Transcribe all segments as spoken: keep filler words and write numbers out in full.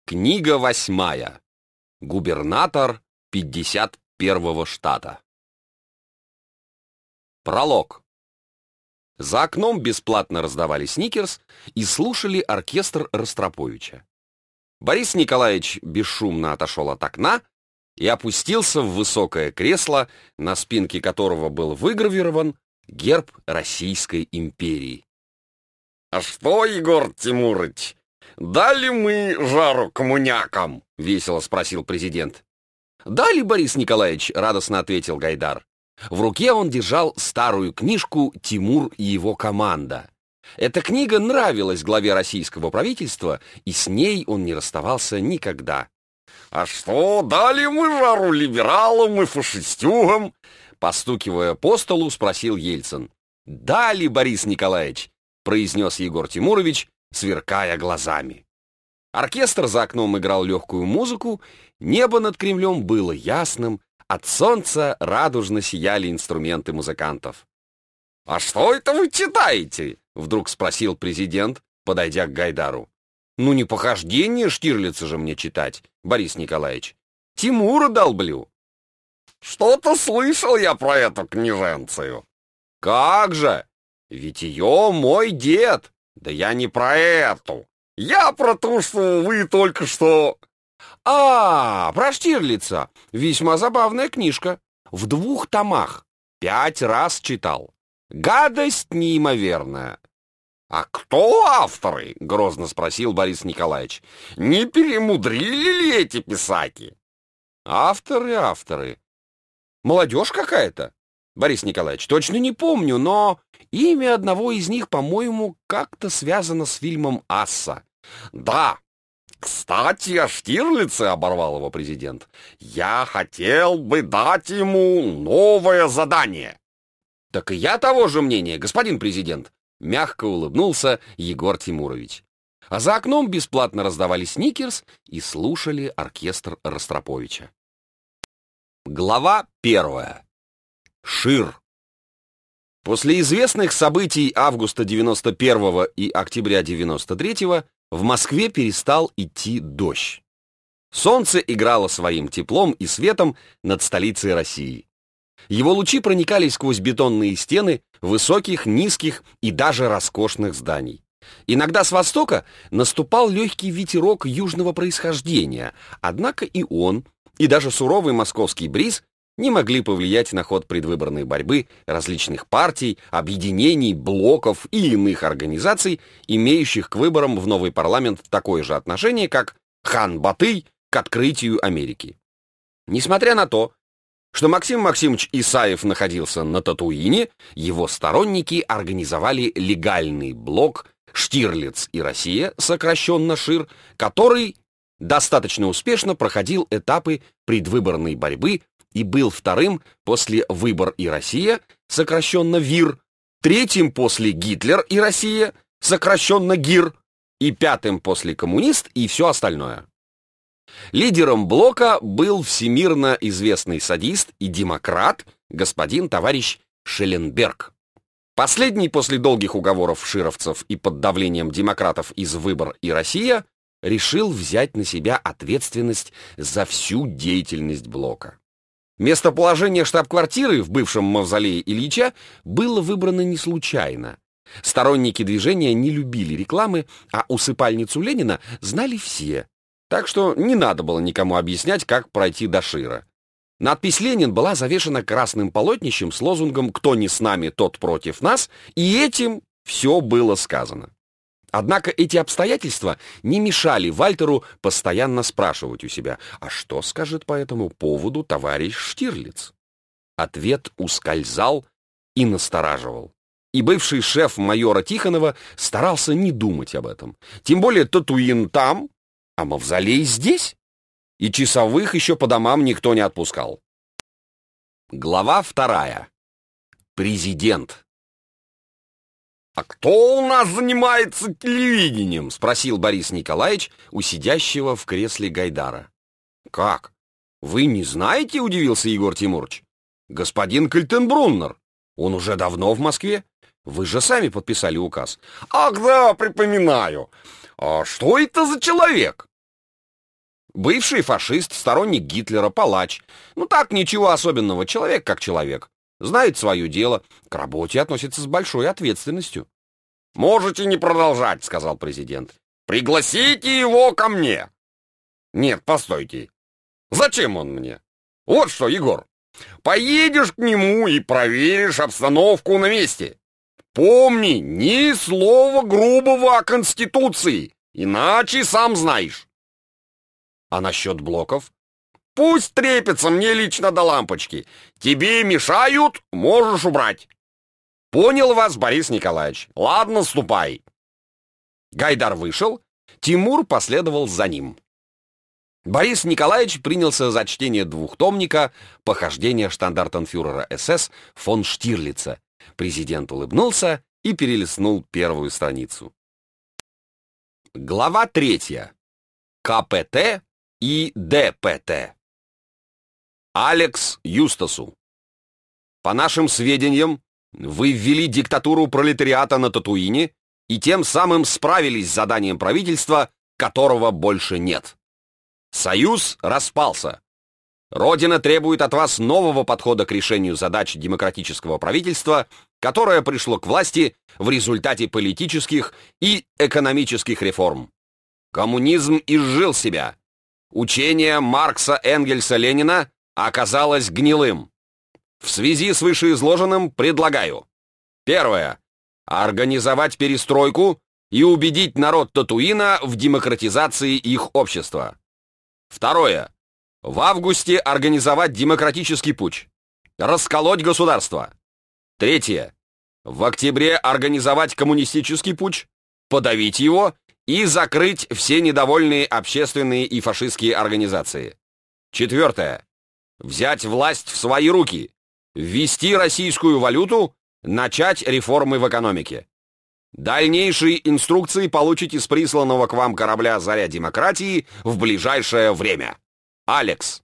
Книга восьмая. Губернатор пятьдесят первого штата. Пролог. За окном бесплатно раздавали сникерс и слушали оркестр Ростроповича. Борис Николаевич бесшумно отошел от окна и опустился в высокое кресло, на спинке которого был выгравирован герб Российской империи. «А что, Егор Тимурыч, дали мы жару коммунякам?» — весело спросил президент. «Дали, Борис Николаевич», — радостно ответил Гайдар. В руке он держал старую книжку «Тимур и его команда». Эта книга нравилась главе российского правительства, и с ней он не расставался никогда. «А что, дали мы жару либералам и фашистюгам?» Постукивая по столу, спросил Ельцин. «Дали, Борис Николаевич», — произнес Егор Тимурович, сверкая глазами. Оркестр за окном играл легкую музыку, небо над Кремлем было ясным, от солнца радужно сияли инструменты музыкантов. «А что это вы читаете?» — вдруг спросил президент, подойдя к Гайдару. «Ну не похождение Штирлица же мне читать, Борис Николаевич. Тимура долблю». «Что-то слышал я про эту книженцию». «Как же? Ведь ее мой дед». «Да я не про эту. Я про то, что вы только что...» «А, про Штирлица. Весьма забавная книжка. В двух томах. Пять раз читал. Гадость неимоверная». «А кто авторы?» — грозно спросил Борис Николаевич. «Не перемудрили ли эти писаки?» «Авторы, авторы. Молодежь какая-то, Борис Николаевич, точно не помню, но имя одного из них, по-моему, как-то связано с фильмом «Асса». «Да, кстати, о Штирлице», — оборвал его президент, — «я хотел бы дать ему новое задание». «Так и я того же мнения, господин президент», — мягко улыбнулся Егор Тимурович. А за окном бесплатно раздавали сникерс и слушали оркестр Ростроповича. Глава первая. Шир. После известных событий августа девяносто первого и октября девяносто третьего в Москве перестал идти дождь. Солнце играло своим теплом и светом над столицей России. Его лучи проникали сквозь бетонные стены высоких, низких и даже роскошных зданий. Иногда с востока наступал легкий ветерок южного происхождения, однако и он, и даже суровый московский бриз не могли повлиять на ход предвыборной борьбы различных партий, объединений, блоков и иных организаций, имеющих к выборам в новый парламент такое же отношение, как хан Батый к открытию Америки. Несмотря на то, что Максим Максимович Исаев находился на Татуине, его сторонники организовали легальный блок «Штирлиц и Россия», сокращенно ШИР, который достаточно успешно проходил этапы предвыборной борьбы и был вторым после «Выбор и Россия», сокращенно ВИР, третьим после «Гитлер и Россия», сокращенно ГИР, и пятым после «Коммунист» и все остальное. Лидером блока был всемирно известный садист и демократ господин товарищ Шелленберг. Последний после долгих уговоров шировцев и под давлением демократов из «Выбор и Россия» решил взять на себя ответственность за всю деятельность блока. Местоположение штаб-квартиры в бывшем мавзолее Ильича было выбрано не случайно. Сторонники движения не любили рекламы, а усыпальницу Ленина знали все, так что не надо было никому объяснять, как пройти до Шира. Надпись «Ленин» была завешена красным полотнищем с лозунгом «Кто не с нами, тот против нас», и этим все было сказано. Однако эти обстоятельства не мешали Вальтеру постоянно спрашивать у себя, а что скажет по этому поводу товарищ Штирлиц? Ответ ускользал и настораживал. И бывший шеф майора Тихонова старался не думать об этом. Тем более Татуин там, а мавзолей здесь. И часовых еще по домам никто не отпускал. Глава вторая. Президент. «А кто у нас занимается телевидением?» — спросил Борис Николаевич у сидящего в кресле Гайдара. «Как? Вы не знаете?» — удивился Егор Тимурович. «Господин Кальтенбруннер. Он уже давно в Москве. Вы же сами подписали указ». «Ах да, припоминаю. А что это за человек?» Бывший фашист, сторонник Гитлера, палач. Ну так, ничего особенного, человек как человек. Знает свое дело, к работе относится с большой ответственностью. «Можете не продолжать», — сказал президент. «Пригласите его ко мне». «Нет, постойте. Зачем он мне? Вот что, Егор, поедешь к нему и проверишь обстановку на месте. Помни, ни слова грубого о Конституции, иначе сам знаешь». «А насчет блоков?» «Пусть трепится, мне лично до лампочки. Тебе мешают, можешь убрать». «Понял вас, Борис Николаевич. Ладно, ступай». Гайдар вышел, Тимур последовал за ним. Борис Николаевич принялся за чтение двухтомника «Похождения штандартенфюрера СС фон Штирлица». Президент улыбнулся и перелистнул первую страницу. Глава третья. КПТ и ДПТ. Алекс Юстасу. По нашим сведениям, вы ввели диктатуру пролетариата на Татуине и тем самым справились с заданием правительства, которого больше нет. Союз распался. Родина требует от вас нового подхода к решению задач демократического правительства, которое пришло к власти в результате политических и экономических реформ. Коммунизм изжил себя. Учение Маркса, Энгельса, Ленина оказалось гнилым. В связи с вышеизложенным предлагаю: первое. Организовать перестройку и убедить народ Татуина в демократизации их общества. Второе. В августе организовать демократический путч. Расколоть государство. Третье. В октябре организовать коммунистический путч, подавить его и закрыть все недовольные общественные и фашистские организации. Четвертое. Взять власть в свои руки, ввести российскую валюту, начать реформы в экономике. Дальнейшие инструкции получите с присланного к вам корабля «Заря демократии» в ближайшее время. Алекс.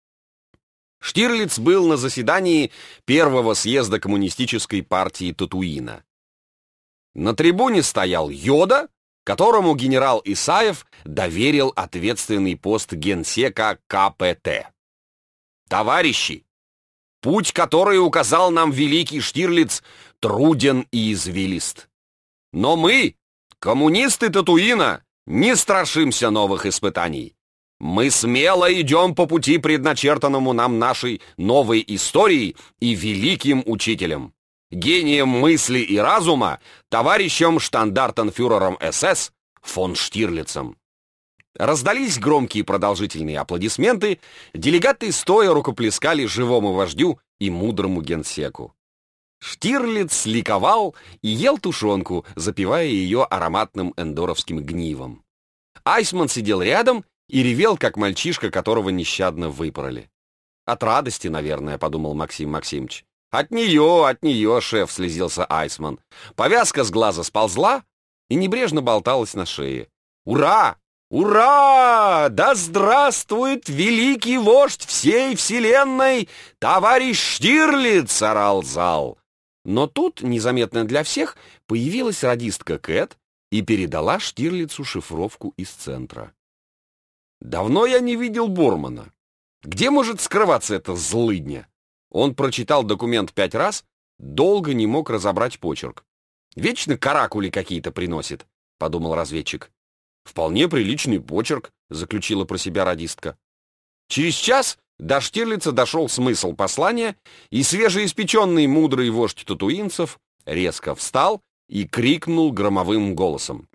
Штирлиц был на заседании первого съезда коммунистической партии Татуина. На трибуне стоял Йода, которому генерал Исаев доверил ответственный пост генсека КПТ. Товарищи, путь, который указал нам великий Штирлиц, труден и извилист. Но мы, коммунисты Татуина, не страшимся новых испытаний. Мы смело идем по пути, предначертанному нам нашей новой историей и великим учителем, гением мысли и разума, товарищем штандартенфюрером СС фон Штирлицем. Раздались громкие продолжительные аплодисменты, делегаты стоя рукоплескали живому вождю и мудрому генсеку. Штирлиц ликовал и ел тушенку, запивая ее ароматным эндоровским гнивом. Айсман сидел рядом и ревел, как мальчишка, которого нещадно выпороли. «От радости, наверное», — подумал Максим Максимович. «От нее, от нее, шеф», — слезился Айсман. Повязка с глаза сползла и небрежно болталась на шее. «Ура! Ура! Да здравствует великий вождь всей вселенной, товарищ Штирлиц!» — орал зал. Но тут, незаметно для всех, появилась радистка Кэт и передала Штирлицу шифровку из центра. «Давно я не видел Бормана. Где может скрываться эта злыдня?» Он прочитал документ пять раз, долго не мог разобрать почерк. «Вечно каракули какие-то приносит», — подумал разведчик. «Вполне приличный почерк», — заключила про себя радистка. Через час до Штирлица дошел смысл послания, и свежеиспеченный мудрый вождь татуинцев резко встал и крикнул громовым голосом: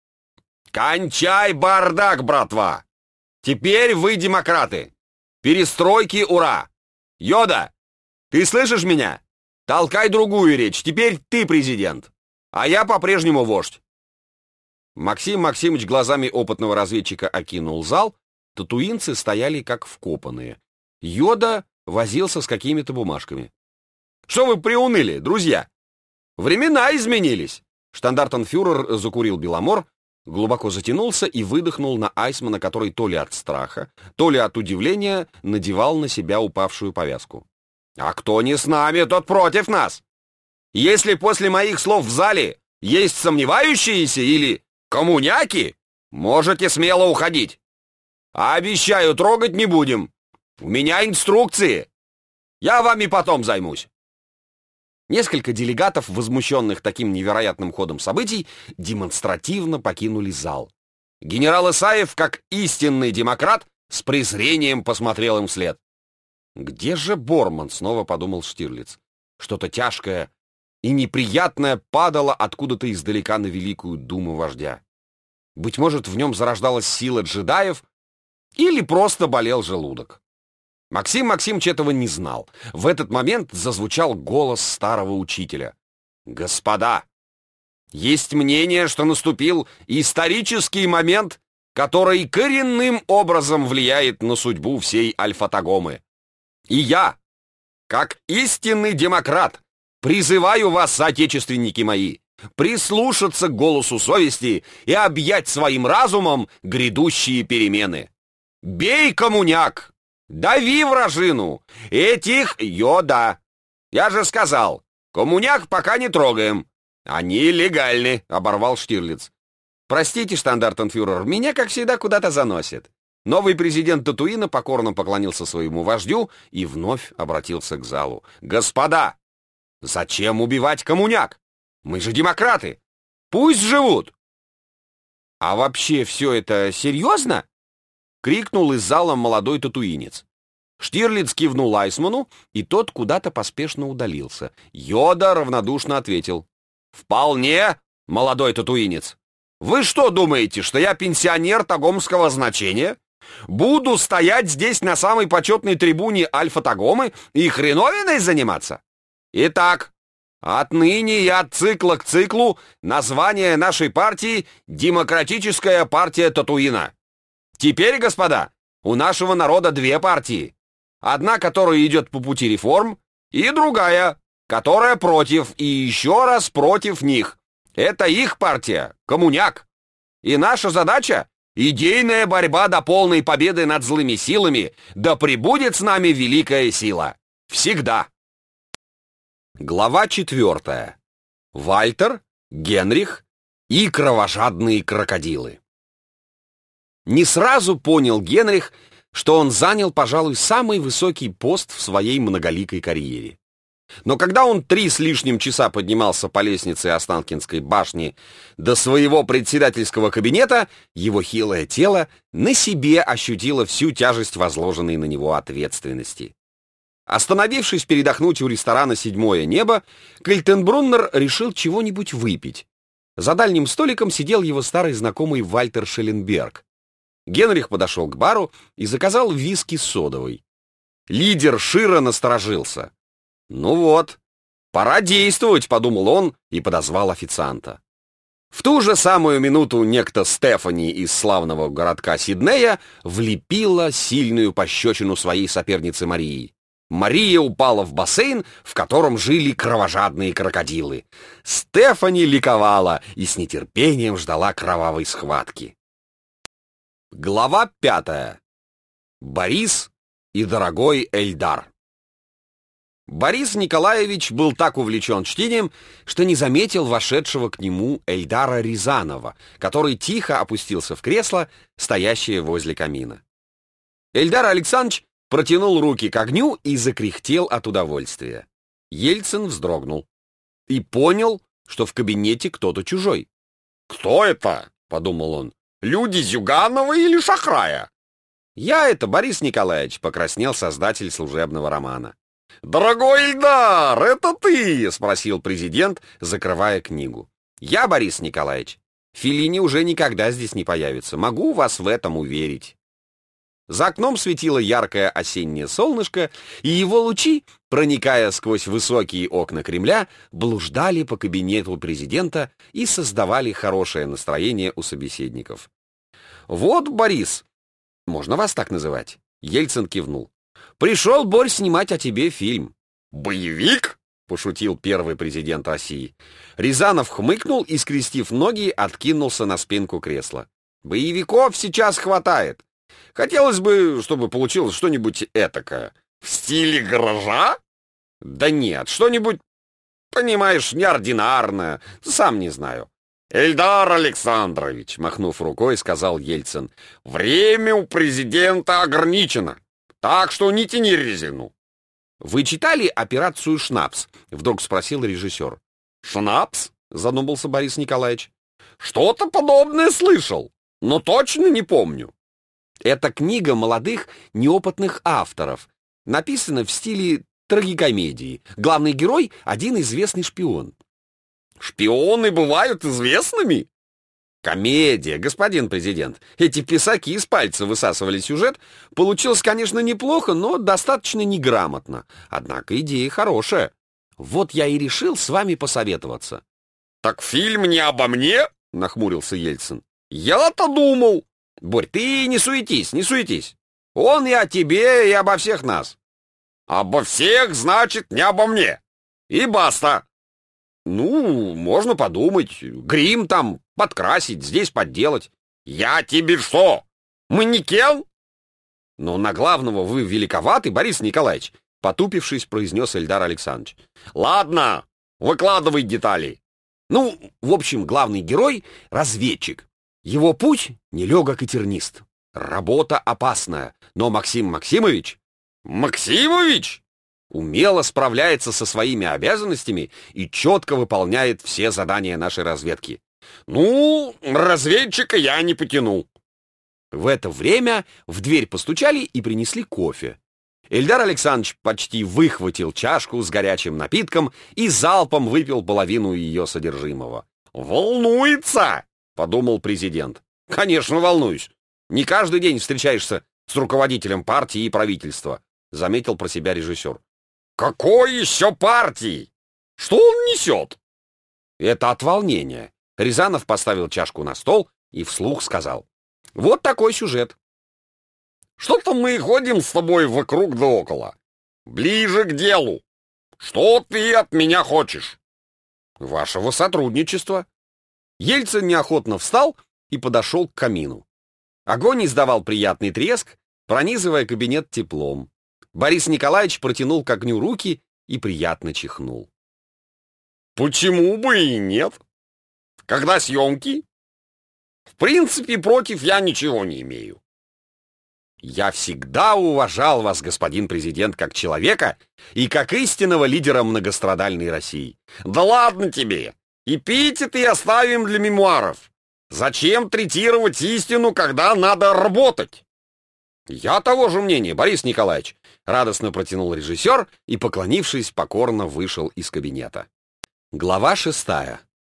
«Кончай бардак, братва! Теперь вы демократы! Перестройки, ура! Йода, ты слышишь меня? Толкай другую речь, теперь ты президент, а я по-прежнему вождь!» Максим Максимович глазами опытного разведчика окинул зал, татуинцы стояли как вкопанные. Йода возился с какими-то бумажками. «Что вы приуныли, друзья? Времена изменились!» Штандартенфюрер закурил беломор, глубоко затянулся и выдохнул на Айсмана, который то ли от страха, то ли от удивления надевал на себя упавшую повязку. «А кто не с нами, тот против нас! Если после моих слов в зале есть сомневающиеся или коммуняки, можете смело уходить. А обещаю, трогать не будем. У меня инструкции. Я вами потом займусь. Несколько делегатов, возмущенных таким невероятным ходом событий, демонстративно покинули зал. Генерал Исаев, как истинный демократ, с презрением посмотрел им вслед. «Где же Борман?» — снова подумал Штирлиц. Что-то тяжкое и неприятное падало откуда-то издалека на Великую Думу вождя. Быть может, в нем зарождалась сила джедаев или просто болел желудок. Максим Максимович этого не знал. В этот момент зазвучал голос старого учителя. «Господа, есть мнение, что наступил исторический момент, который коренным образом влияет на судьбу всей Альфа-Тагомы. И я, как истинный демократ, призываю вас, соотечественники мои, прислушаться к голосу совести и объять своим разумом грядущие перемены. Бей, коммуняк! Дави вражину! Этих йода! Я же сказал, коммуняк пока не трогаем. Они легальны, оборвал Штирлиц. Простите, штандартенфюрер, меня, как всегда, куда-то заносит. Новый президент Татуина покорно поклонился своему вождю и вновь обратился к залу. «Господа, зачем убивать коммуняк? Мы же демократы. Пусть живут!» «А вообще все это серьезно?» — крикнул из зала молодой татуинец. Штирлиц кивнул Айсману, и тот куда-то поспешно удалился. Йода равнодушно ответил. «Вполне, молодой татуинец. Вы что думаете, что я пенсионер тагомского значения? Буду стоять здесь на самой почетной трибуне Альфа-Тагомы и хреновиной заниматься? Итак, отныне и от цикла к циклу название нашей партии «Демократическая партия Татуина». Теперь, господа, у нашего народа две партии. Одна, которая идет по пути реформ, и другая, которая против и еще раз против них. Это их партия, коммуняк. И наша задача — идейная борьба до полной победы над злыми силами, да пребудет с нами великая сила. Всегда. Глава четвертая. Вальтер, Генрих и кровожадные крокодилы. Не сразу понял Генрих, что он занял, пожалуй, самый высокий пост в своей многоликой карьере. Но когда он три с лишним часа поднимался по лестнице Останкинской башни до своего председательского кабинета, его хилое тело на себе ощутило всю тяжесть возложенной на него ответственности. Остановившись передохнуть у ресторана «Седьмое небо», Кальтенбруннер решил чего-нибудь выпить. За дальним столиком сидел его старый знакомый Вальтер Шелленберг. Генрих подошел к бару и заказал виски с содовой. Лидер Шира насторожился. «Ну вот, пора действовать», — подумал он и подозвал официанта. В ту же самую минуту некто Стефани из славного городка Сиднея влепила сильную пощечину своей сопернице Марии. Мария упала в бассейн, в котором жили кровожадные крокодилы. Стефани ликовала и с нетерпением ждала кровавой схватки. Глава пятая. Борис и дорогой Эльдар. Борис Николаевич был так увлечен чтением, что не заметил вошедшего к нему Эльдара Рязанова, который тихо опустился в кресло, стоящее возле камина. Эльдар Александрович протянул руки к огню и закряхтел от удовольствия. Ельцин вздрогнул и понял, что в кабинете кто-то чужой. «Кто это?» — подумал он. «Люди Зюганова или Шахрая?» «Я это, Борис Николаевич», — покраснел создатель служебного романа. «Дорогой Эльдар, это ты?» — спросил президент, закрывая книгу. «Я, Борис Николаевич. Феллини уже никогда здесь не появится. Могу вас в этом уверить». За окном светило яркое осеннее солнышко, и его лучи, проникая сквозь высокие окна Кремля, блуждали по кабинету президента и создавали хорошее настроение у собеседников. «Вот, Борис, можно вас так называть?» Ельцин кивнул. «Пришел, Борь, снимать о тебе фильм». «Боевик?» — пошутил первый президент России. Рязанов хмыкнул и, скрестив ноги, откинулся на спинку кресла. «Боевиков сейчас хватает. Хотелось бы, чтобы получилось что-нибудь этакое». «В стиле гаража?» «Да нет, что-нибудь, понимаешь, неординарное. Сам не знаю». Эльдар Александрович, махнув рукой, сказал Ельцин, время у президента ограничено, так что не тяни резину. Вы читали «Операцию Шнапс»? Вдруг спросил режиссер. Шнапс? Задумался Борис Николаевич. Что-то подобное слышал, но точно не помню. Это книга молодых неопытных авторов. Написана в стиле трагикомедии. Главный герой — один известный шпион. Шпионы бывают известными? Комедия, господин президент. Эти писаки из пальца высасывали сюжет. Получилось, конечно, неплохо, но достаточно неграмотно. Однако идея хорошая. Вот я и решил с вами посоветоваться. Так фильм не обо мне? Нахмурился Ельцин. Я-то думал. Борь, ты не суетись, не суетись. Он и о тебе, и обо всех нас. Обо всех, значит, не обо мне. И баста. Ну, можно подумать. Грим там подкрасить, здесь подделать. Я тебе что, манекен? Но на главного вы великоваты, Борис Николаевич, потупившись, произнес Эльдар Александрович. Ладно, выкладывай детали. Ну, в общем, главный герой — разведчик. Его путь нелегок и тернист. Работа опасная, но Максим Максимович... Максимович? Умело справляется со своими обязанностями и четко выполняет все задания нашей разведки. Ну, разведчика я не потяну. В это время в дверь постучали и принесли кофе. Эльдар Александрович почти выхватил чашку с горячим напитком и залпом выпил половину ее содержимого. «Волнуется!» — подумал президент. «Конечно, волнуюсь. Не каждый день встречаешься с руководителем партии и правительства», — заметил про себя режиссер. «Какой еще партии? Что он несет?» «Это от волнения». Рязанов поставил чашку на стол и вслух сказал. «Вот такой сюжет». «Что-то мы ходим с тобой вокруг да около. Ближе к делу. Что ты от меня хочешь?» «Вашего сотрудничества». Ельцин неохотно встал и подошел к камину. Огонь издавал приятный треск, пронизывая кабинет теплом. Борис Николаевич протянул к огню руки и приятно чихнул. «Почему бы и нет? Когда съемки? В принципе, против я ничего не имею». «Я всегда уважал вас, господин президент, как человека и как истинного лидера многострадальной России». «Да ладно тебе! Эпитеты оставим для мемуаров. Зачем третировать истину, когда надо работать?» «Я того же мнения, Борис Николаевич», — радостно протянул режиссер и, поклонившись, покорно вышел из кабинета. Глава шестая.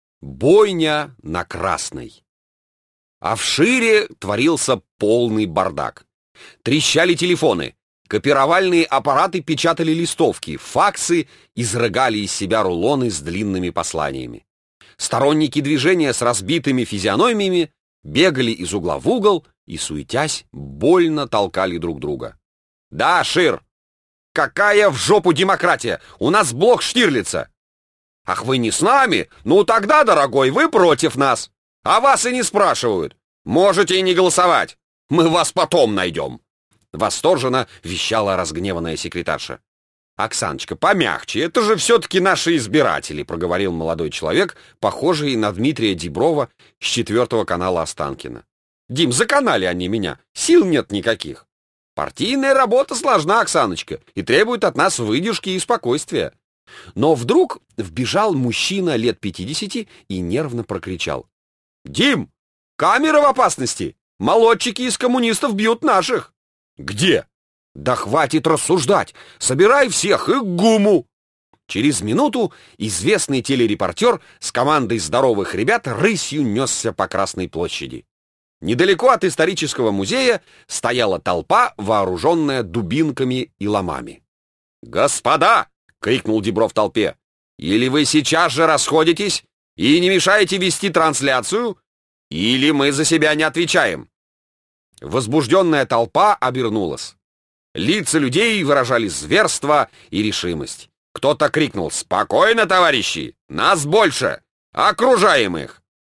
Бойня на Красной. А в Шире творился полный бардак. Трещали телефоны, копировальные аппараты печатали листовки, факсы изрыгали из себя рулоны с длинными посланиями. Сторонники движения с разбитыми физиономиями бегали из угла в угол и, суетясь, больно толкали друг друга. «Да, Шир! Какая в жопу демократия! У нас блок Штирлица!» «Ах, вы не с нами? Ну тогда, дорогой, вы против нас! А вас и не спрашивают! Можете и не голосовать! Мы вас потом найдем!» Восторженно вещала разгневанная секретарша. «Оксаночка, помягче, это же все-таки наши избиратели», — проговорил молодой человек, похожий на Дмитрия Диброва с четвертого канала Останкина. «Дим, заканали они меня, сил нет никаких. Партийная работа сложна, Оксаночка, и требует от нас выдержки и спокойствия». Но вдруг вбежал мужчина лет пятидесяти и нервно прокричал. «Дим, камера в опасности! Молодчики из коммунистов бьют наших!» «Где?» «Да хватит рассуждать! Собирай всех и к ГУМу!» Через минуту известный телерепортер с командой здоровых ребят рысью несся по Красной площади. Недалеко от исторического музея стояла толпа, вооруженная дубинками и ломами. «Господа!» — крикнул Дибров толпе. «Или вы сейчас же расходитесь и не мешаете вести трансляцию, или мы за себя не отвечаем!» Возбужденная толпа обернулась. Лица людей выражали зверство и решимость. Кто-то крикнул: «Спокойно, товарищи! Нас больше! Окружаем их!»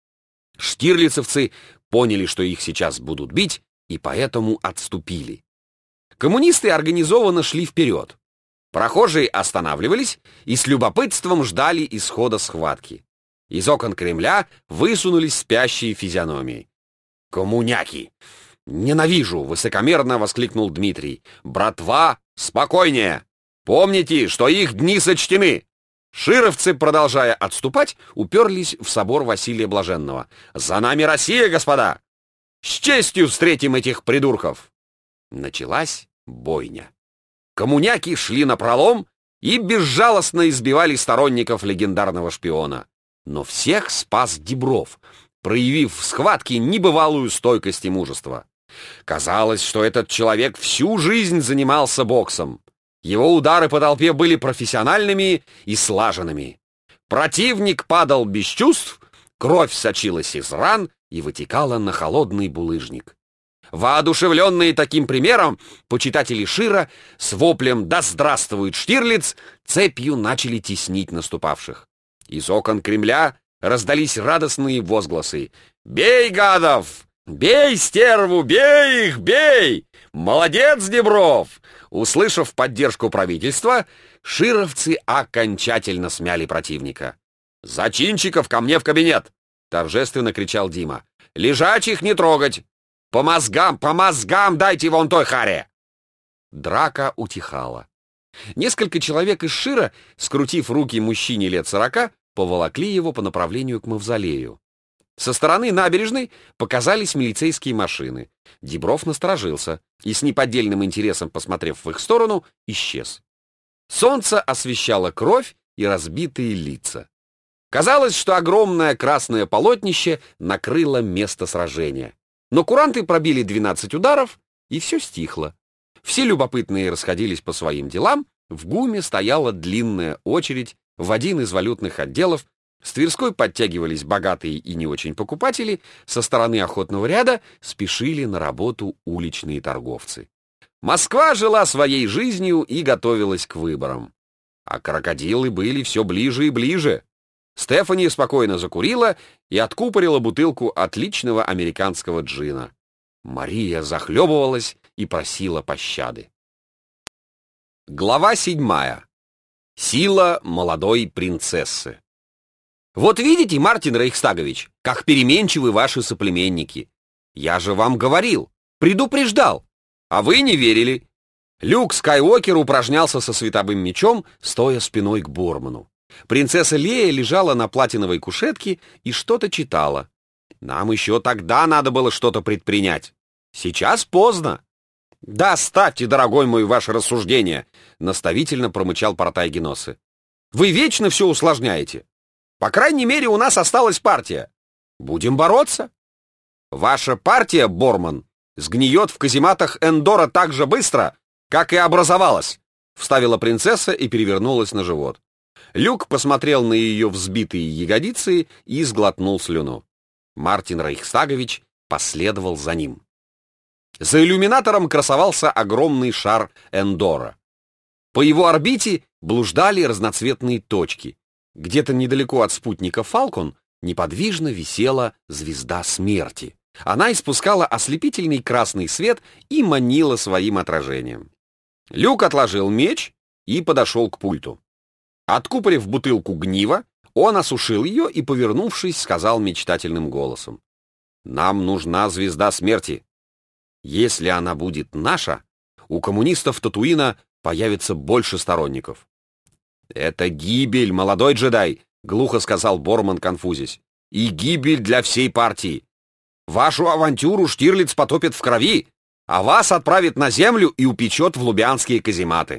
Штирлицевцы поняли, что их сейчас будут бить, и поэтому отступили. Коммунисты организованно шли вперед. Прохожие останавливались и с любопытством ждали исхода схватки. Из окон Кремля высунулись спящие физиономии. «Коммуняки! Ненавижу!» — высокомерно воскликнул Дмитрий. «Братва, спокойнее! Помните, что их дни сочтены!» Шировцы, продолжая отступать, уперлись в собор Василия Блаженного. «За нами Россия, господа! С честью встретим этих придурков!» Началась бойня. Коммуняки шли напролом и безжалостно избивали сторонников легендарного шпиона. Но всех спас Дибров, проявив в схватке небывалую стойкость и мужество. Казалось, что этот человек всю жизнь занимался боксом. Его удары по толпе были профессиональными и слаженными. Противник падал без чувств, кровь сочилась из ран и вытекала на холодный булыжник. Воодушевленные таким примером, почитатели Шира с воплем «Да здравствует Штирлиц!» цепью начали теснить наступавших. Из окон Кремля раздались радостные возгласы: «Бей, гадов! Бей, стерву! Бей их! Бей! Молодец, Дибров!» Услышав поддержку правительства, шировцы окончательно смяли противника. «Зачинщиков ко мне в кабинет!» — торжественно кричал Дима. «Лежачих не трогать! По мозгам, по мозгам дайте вон той харе!» Драка утихала. Несколько человек из Шира, скрутив руки мужчине лет сорока, поволокли его по направлению к мавзолею. Со стороны набережной показались милицейские машины. Дибров насторожился и, с неподдельным интересом посмотрев в их сторону, исчез. Солнце освещало кровь и разбитые лица. Казалось, что огромное красное полотнище накрыло место сражения. Но куранты пробили двенадцать ударов, и все стихло. Все любопытные расходились по своим делам, в ГУМе стояла длинная очередь в один из валютных отделов, с Тверской подтягивались богатые и не очень покупатели, со стороны охотного ряда спешили на работу уличные торговцы. Москва жила своей жизнью и готовилась к выборам. А крокодилы были все ближе и ближе. Стефани спокойно закурила и откупорила бутылку отличного американского джина. Мария захлебывалась и просила пощады. Глава седьмая. Сила молодой принцессы. «Вот видите, Мартин Рейхстагович, как переменчивы ваши соплеменники. Я же вам говорил, предупреждал, а вы не верили». Люк Скайуокер упражнялся со световым мечом, стоя спиной к Борману. Принцесса Лея лежала на платиновой кушетке и что-то читала. «Нам еще тогда надо было что-то предпринять. Сейчас поздно». «Да оставьте, дорогой мой, ваше рассуждение», — наставительно промычал Портай Геносы. «Вы вечно все усложняете. По крайней мере, у нас осталась партия. Будем бороться. Ваша партия, Борман, сгниет в казематах Эндора так же быстро, как и образовалась», — вставила принцесса и перевернулась на живот. Люк посмотрел на ее взбитые ягодицы и сглотнул слюну. Мартин Рейхстагович последовал за ним. За иллюминатором красовался огромный шар Эндора. По его орбите блуждали разноцветные точки. Где-то недалеко от спутника Фалкон неподвижно висела звезда смерти. Она испускала ослепительный красный свет и манила своим отражением. Люк отложил меч и подошел к пульту. Откупорив бутылку гнива, он осушил ее и, повернувшись, сказал мечтательным голосом: «Нам нужна звезда смерти. Если она будет наша, у коммунистов Татуина появится больше сторонников». «Это гибель, молодой джедай», — глухо сказал Борман, конфузясь. «И гибель для всей партии. Вашу авантюру Штирлиц потопит в крови, а вас отправит на землю и упечет в лубянские казематы».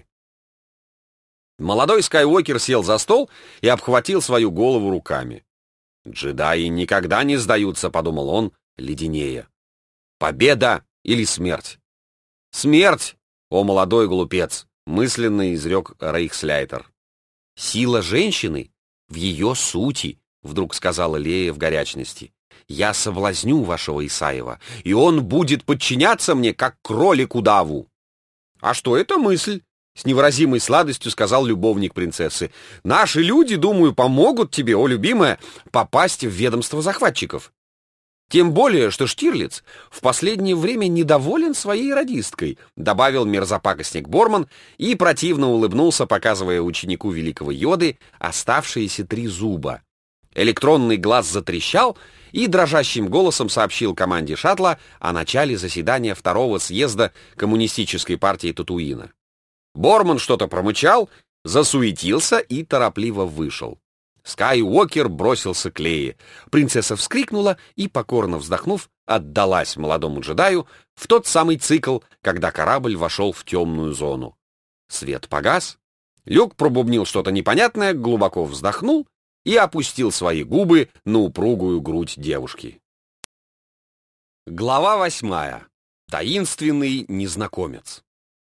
Молодой Скайуокер сел за стол и обхватил свою голову руками. «Джедаи никогда не сдаются», — подумал он, леденея. «Победа или смерть?» «Смерть, о молодой глупец», — мысленно изрек Рейхсляйтер. «Сила женщины в ее сути», — вдруг сказала Лея в горячности. «Я соблазню вашего Исаева, и он будет подчиняться мне, как кролик удаву». «А что это мысль?» — с невыразимой сладостью сказал любовник принцессы. «Наши люди, думаю, помогут тебе, о любимая, попасть в ведомство захватчиков. Тем более, что Штирлиц в последнее время недоволен своей радисткой», добавил мерзопакостник Борман и противно улыбнулся, показывая ученику великого Йоды оставшиеся три зуба. Электронный глаз затрещал и дрожащим голосом сообщил команде шаттла о начале заседания второго съезда Коммунистической партии Татуина. Борман что-то промычал, засуетился и торопливо вышел. Скайуокер бросился к Лее. Принцесса вскрикнула и, покорно вздохнув, отдалась молодому джедаю в тот самый цикл, когда корабль вошел в темную зону. Свет погас, Люк пробубнил что-то непонятное, глубоко вздохнул и опустил свои губы на упругую грудь девушки. Глава восьмая. Таинственный незнакомец.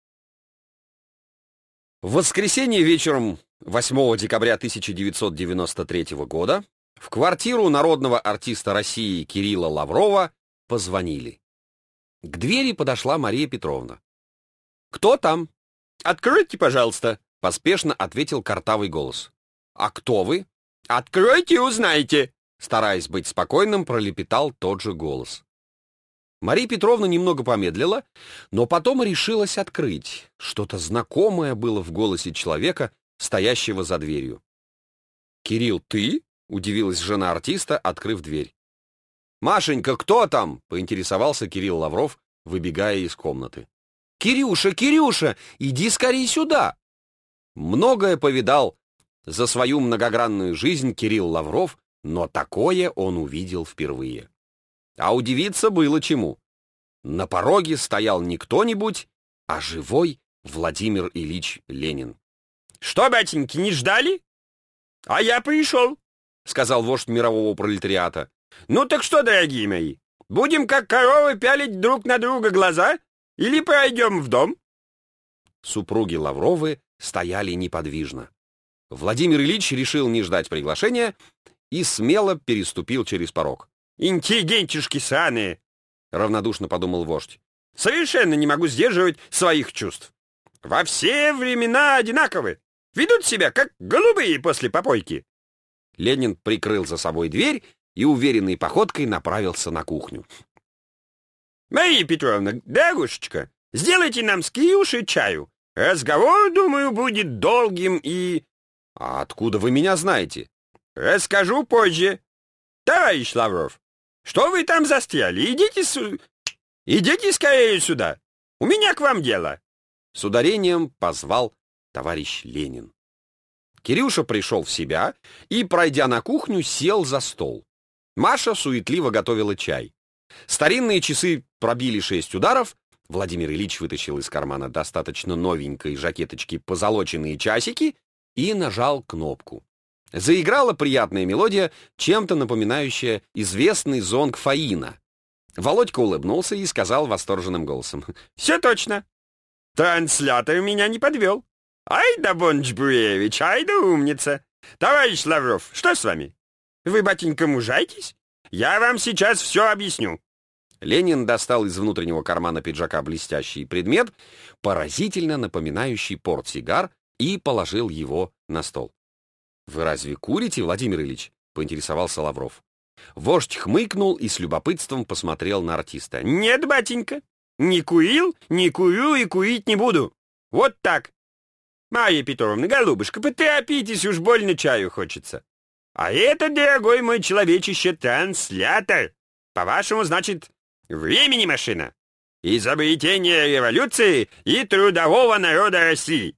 В воскресенье вечером восьмого декабря тысяча девятьсот девяносто третьего года в квартиру народного артиста России Кирилла Лаврова позвонили. К двери подошла Мария Петровна. «Кто там?» «Откройте, пожалуйста», — поспешно ответил картавый голос. «А кто вы?» «Откройте и узнаете», — стараясь быть спокойным, пролепетал тот же голос. Мария Петровна немного помедлила, но потом решилась открыть. Что-то знакомое было в голосе человека, стоящего за дверью. «Кирилл, ты?» — удивилась жена артиста, открыв дверь. «Машенька, кто там?» — поинтересовался Кирилл Лавров, выбегая из комнаты. «Кирюша, Кирюша, иди скорее сюда!» Многое повидал за свою многогранную жизнь Кирилл Лавров, но такое он увидел впервые. А удивиться было чему. На пороге стоял не кто-нибудь, а живой Владимир Ильич Ленин. «Что, батеньки, не ждали? А я пришел», — сказал вождь мирового пролетариата. «Ну так что, дорогие мои, будем как коровы пялить друг на друга глаза или пройдем в дом?» Супруги Лавровы стояли неподвижно. Владимир Ильич решил не ждать приглашения и смело переступил через порог. «Интеллигентишки сраные!» — равнодушно подумал вождь. «Совершенно не могу сдерживать своих чувств. Во все времена одинаковы. Ведут себя, как голубые после попойки». Ленин прикрыл за собой дверь и уверенной походкой направился на кухню. «Мария Петровна, дорогушечка, сделайте нам с Кирюшей чаю. Разговор, думаю, будет долгим и...» «А откуда вы меня знаете?» «Расскажу позже. Товарищ Лавров, что вы там застряли? Идите с... Идите скорее сюда. У меня к вам дело». С ударением позвал товарищ Ленин. Кирюша пришел в себя и, пройдя на кухню, сел за стол. Маша суетливо готовила чай. Старинные часы пробили шесть ударов. Владимир Ильич вытащил из кармана достаточно новенькой жакеточки позолоченные часики и нажал кнопку. Заиграла приятная мелодия, чем-то напоминающая известный зонг Фаина. Володька улыбнулся и сказал восторженным голосом: «Все точно. Транслятор меня не подвел. Ай да Бонч-Буевич, ай да умница. Товарищ Лавров, что с вами? Вы, батенька, мужайтесь? Я вам сейчас все объясню». Ленин достал из внутреннего кармана пиджака блестящий предмет, поразительно напоминающий портсигар, и положил его на стол. «Вы разве курите, Владимир Ильич?» — поинтересовался Лавров. Вождь хмыкнул и с любопытством посмотрел на артиста. «Нет, батенька, не курил, не курю и курить не буду. Вот так. Марья Петровна, голубушка, поторопитесь, уж больно чаю хочется. А это, дорогой мой человечище, транслятор. По-вашему, значит, времени машина. Изобретение революции и трудового народа России.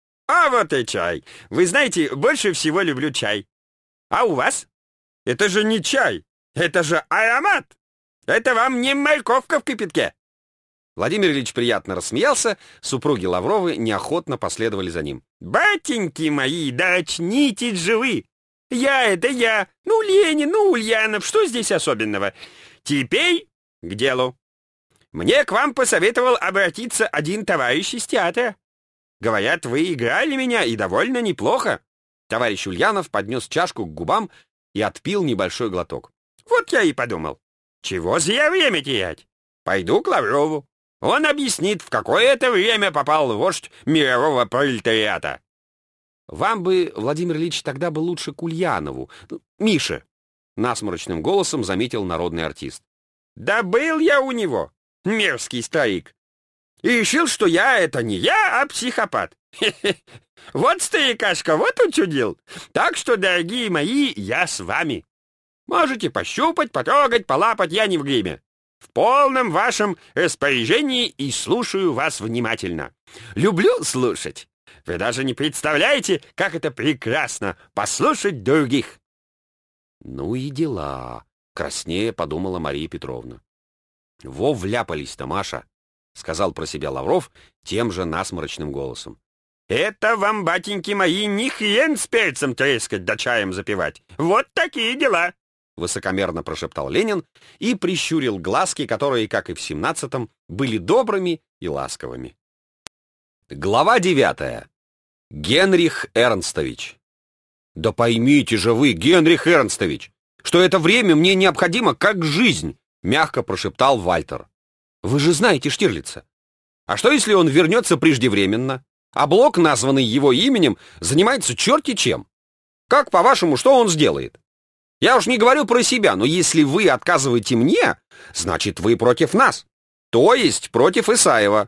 А вот и чай. Вы знаете, больше всего люблю чай. А у вас? Это же не чай, это же аромат. Это вам не морковка в кипятке». Владимир Ильич приятно рассмеялся, супруги Лавровы неохотно последовали за ним. «Батеньки мои, да очнитесь же вы! Я — это я, ну Ленин, ну Ульянов, что здесь особенного? Теперь к делу. Мне к вам посоветовал обратиться один товарищ из театра. Говорят, вы играли меня и довольно неплохо». Товарищ Ульянов поднес чашку к губам и отпил небольшой глоток. «Вот я и подумал, чего зря время терять? Пойду к Лаврову. Он объяснит, в какое это время попал вождь мирового пролетариата». «Вам бы, Владимир Ильич, тогда бы лучше к Ульянову. Мише», — насморочным голосом заметил народный артист. «Да был я у него, мерзкий старик. И решил, что я — это не я, а психопат. Вот старикашка, вот учудил. Так что, дорогие мои, я с вами. Можете пощупать, потрогать, полапать, я не в гриме. В полном вашем распоряжении и слушаю вас внимательно. Люблю слушать. Вы даже не представляете, как это прекрасно послушать других. Ну и дела, краснее подумала Мария Петровна. Во вляпались-то, Маша, сказал про себя Лавров тем же насморочным голосом. Это вам, батеньки мои, не хрен с перцем трескать да чаем запивать. Вот такие дела. Высокомерно прошептал Ленин и прищурил глазки, которые, как и в семнадцатом, были добрыми и ласковыми. Глава девятая. Генрих Эрнстович. Да поймите же вы, Генрих Эрнстович, что это время мне необходимо как жизнь, мягко прошептал Вальтер. Вы же знаете Штирлица. А что, если он вернется преждевременно, а Блок, названный его именем, занимается черти чем? Как, по-вашему, что он сделает? Я уж не говорю про себя, но если вы отказываете мне, значит, вы против нас. То есть против Исаева.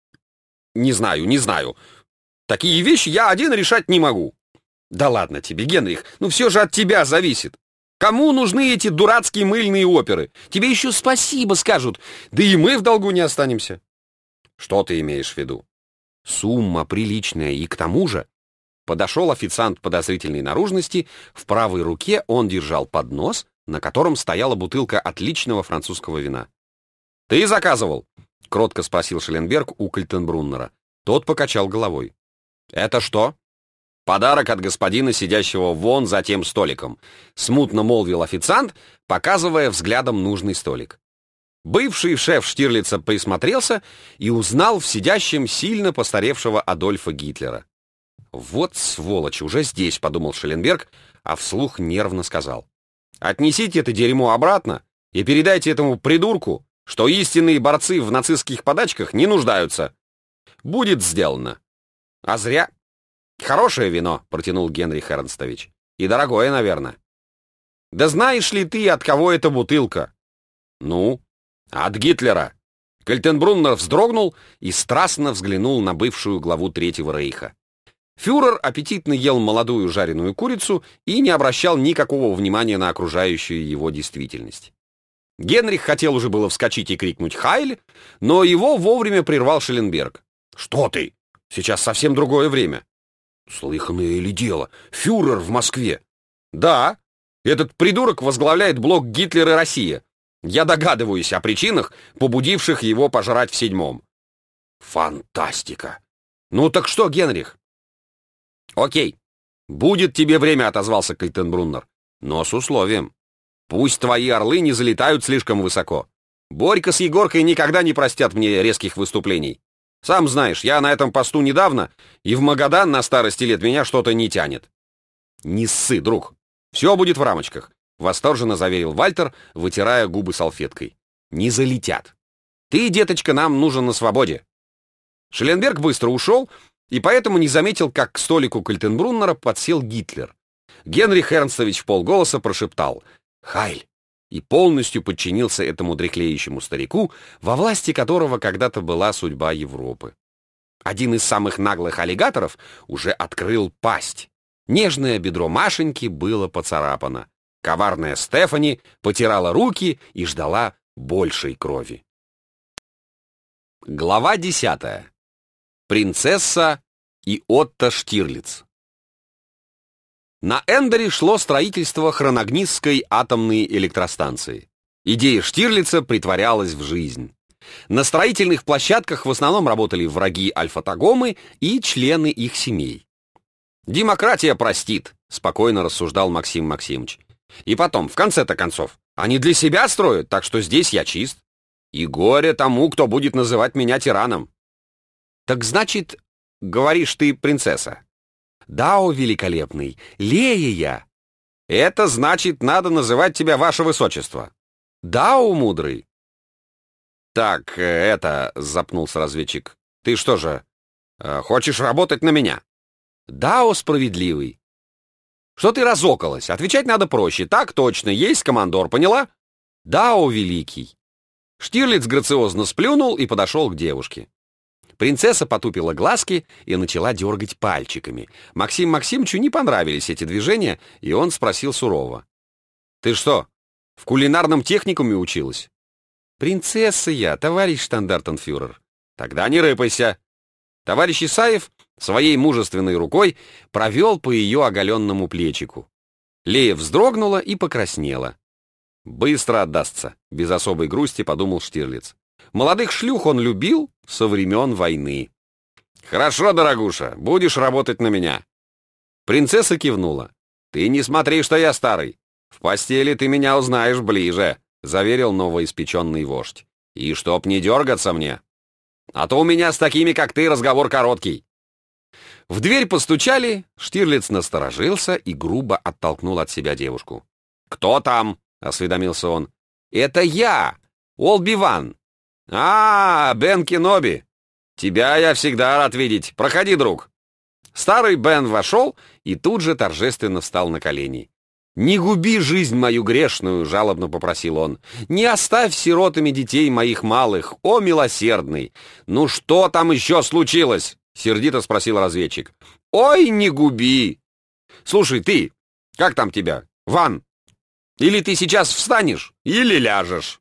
Не знаю, не знаю. Такие вещи я один решать не могу. Да ладно тебе, Генрих, ну все же от тебя зависит. Кому нужны эти дурацкие мыльные оперы? Тебе еще спасибо скажут, да и мы в долгу не останемся. Что ты имеешь в виду? Сумма приличная, и к тому же... Подошел официант подозрительной наружности, в правой руке он держал поднос, на котором стояла бутылка отличного французского вина. «Ты заказывал?» — кротко спросил Шелленберг у Кальтенбруннера. Тот покачал головой. «Это что?» «Подарок от господина, сидящего вон за тем столиком», — смутно молвил официант, показывая взглядом нужный столик. Бывший шеф Штирлица присмотрелся и узнал в сидящем сильно постаревшего Адольфа Гитлера. «Вот сволочь, уже здесь», — подумал Шелленберг, а вслух нервно сказал. «Отнесите это дерьмо обратно и передайте этому придурку, что истинные борцы в нацистских подачках не нуждаются. Будет сделано». «А зря. Хорошее вино», — протянул Генрих Эрнстович. «И дорогое, наверное». «Да знаешь ли ты, от кого эта бутылка?» «Ну?» «От Гитлера». Кальтенбруннер вздрогнул и страстно взглянул на бывшую главу Третьего Рейха. Фюрер аппетитно ел молодую жареную курицу и не обращал никакого внимания на окружающую его действительность. Генрих хотел уже было вскочить и крикнуть «Хайль!», но его вовремя прервал Шелленберг. «Что ты? Сейчас совсем другое время». «Слыханное ли дело? Фюрер в Москве?» «Да, этот придурок возглавляет блок Гитлер и Россия. Я догадываюсь о причинах, побудивших его пожрать в седьмом». «Фантастика! Ну так что, Генрих?» «Окей, будет тебе время», — отозвался Кальтенбруннер, «но с условием. Пусть твои орлы не залетают слишком высоко. Борька с Егоркой никогда не простят мне резких выступлений. Сам знаешь, я на этом посту недавно, и в Магадан на старости лет меня что-то не тянет». «Не ссы, друг, все будет в рамочках», — восторженно заверил Вальтер, вытирая губы салфеткой. «Не залетят. Ты, деточка, нам нужен на свободе». Шелленберг быстро ушел, и поэтому не заметил, как к столику Кальтенбруннера подсел Гитлер. Генрих Эрнстович вполголоса прошептал «Хайль!» и полностью подчинился этому дряхлеющему старику, во власти которого когда-то была судьба Европы. Один из самых наглых аллигаторов уже открыл пасть. Нежное бедро Машеньки было поцарапано. Коварная Стефани потирала руки и ждала большей крови. Глава десятая. Принцесса и Отто Штирлиц. На Эндере шло строительство Хроногнисской атомной электростанции. Идея Штирлица притворялась в жизнь. На строительных площадках в основном работали враги Альфа-Тагомы и члены их семей. «Демократия простит», — спокойно рассуждал Максим Максимович. «И потом, в конце-то концов, они для себя строят, так что здесь я чист. И горе тому, кто будет называть меня тираном». «Так значит, говоришь ты, принцесса?» «Да, о великолепный, Лея я». «Это значит, надо называть тебя ваше высочество». «Да, о мудрый». «Так, это...» — запнулся разведчик. «Ты что же, хочешь работать на меня?» «Да, о справедливый». «Что ты разокалась? Отвечать надо проще. Так точно, есть командор, поняла?» «Да, о великий». Штирлиц грациозно сплюнул и подошел к девушке. Принцесса потупила глазки и начала дергать пальчиками. Максиму Максимовичу не понравились эти движения, и он спросил сурово: «Ты что, в кулинарном техникуме училась?» «Принцесса я, товарищ штандартенфюрер». «Тогда не рыпайся». Товарищ Исаев своей мужественной рукой провел по ее оголенному плечику. Лея вздрогнула и покраснела. «Быстро отдастся», — без особой грусти подумал Штирлиц. Молодых шлюх он любил со времен войны. «Хорошо, дорогуша, будешь работать на меня». Принцесса кивнула. «Ты не смотри, что я старый. В постели ты меня узнаешь ближе», — заверил новоиспеченный вождь. «И чтоб не дергаться мне. А то у меня с такими, как ты, разговор короткий». В дверь постучали, Штирлиц насторожился и грубо оттолкнул от себя девушку. «Кто там?» — осведомился он. «Это я, Олби-Ван». «А, Бен Кеноби! Тебя я всегда рад видеть. Проходи, друг». Старый Бен вошел и тут же торжественно встал на колени. «Не губи жизнь мою грешную», — жалобно попросил он. «Не оставь сиротами детей моих малых, о милосердный!» «Ну что там еще случилось?» — сердито спросил разведчик. «Ой, не губи!» «Слушай, ты, как там тебя, Ван? Или ты сейчас встанешь, или ляжешь?»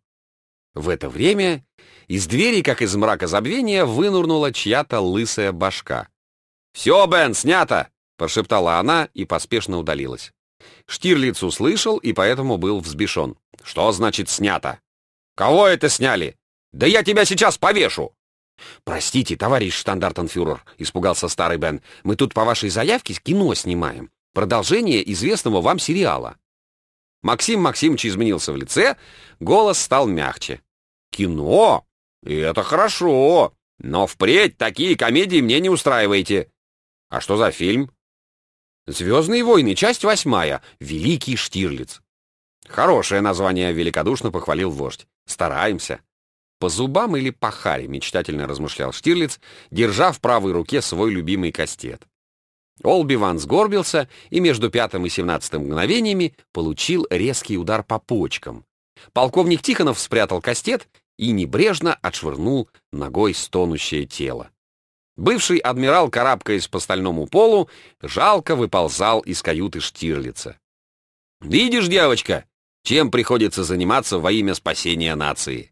В это время из двери, как из мрака забвения, вынурнула чья-то лысая башка. «Все, Бен, снято!» — прошептала она и поспешно удалилась. Штирлиц услышал и поэтому был взбешен. «Что значит снято? Кого это сняли? Да я тебя сейчас повешу!» «Простите, товарищ штандартенфюрер», — испугался старый Бен, «мы тут по вашей заявке кино снимаем. Продолжение известного вам сериала». Максим Максимович изменился в лице, голос стал мягче. «Кино? И это хорошо, но впредь такие комедии мне не устраивайте». «А что за фильм?» «Звездные войны, часть восьмая. Великий Штирлиц». «Хорошее название», — великодушно похвалил вождь. «Стараемся». «По зубам или по харе?» — мечтательно размышлял Штирлиц, держа в правой руке свой любимый кастет. Олби-Ван сгорбился и между пятым и семнадцатым мгновениями получил резкий удар по почкам. Полковник Тихонов спрятал кастет и небрежно отшвырнул ногой стонущее тело. Бывший адмирал, карабкаясь по стальному полу, жалко выползал из каюты Штирлица. «Видишь, девочка, чем приходится заниматься во имя спасения нации?»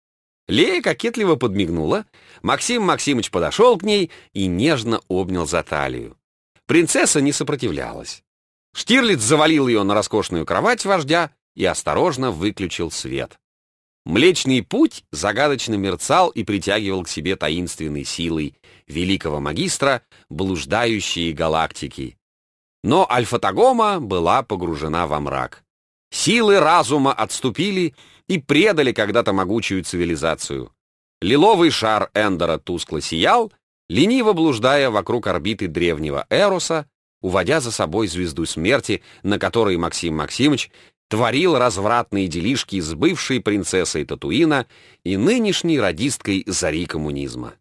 Лея кокетливо подмигнула, Максим Максимыч подошел к ней и нежно обнял за талию. Принцесса не сопротивлялась. Штирлиц завалил ее на роскошную кровать вождя и осторожно выключил свет. Млечный путь загадочно мерцал и притягивал к себе таинственной силой великого магистра блуждающие галактики. Но Альфа-Тагома была погружена во мрак. Силы разума отступили и предали когда-то могучую цивилизацию. Лиловый шар Эндора тускло сиял, лениво блуждая вокруг орбиты древнего Эроса, уводя за собой звезду смерти, на которой Максим Максимыч творил развратные делишки с бывшей принцессой Татуина и нынешней радисткой зари коммунизма.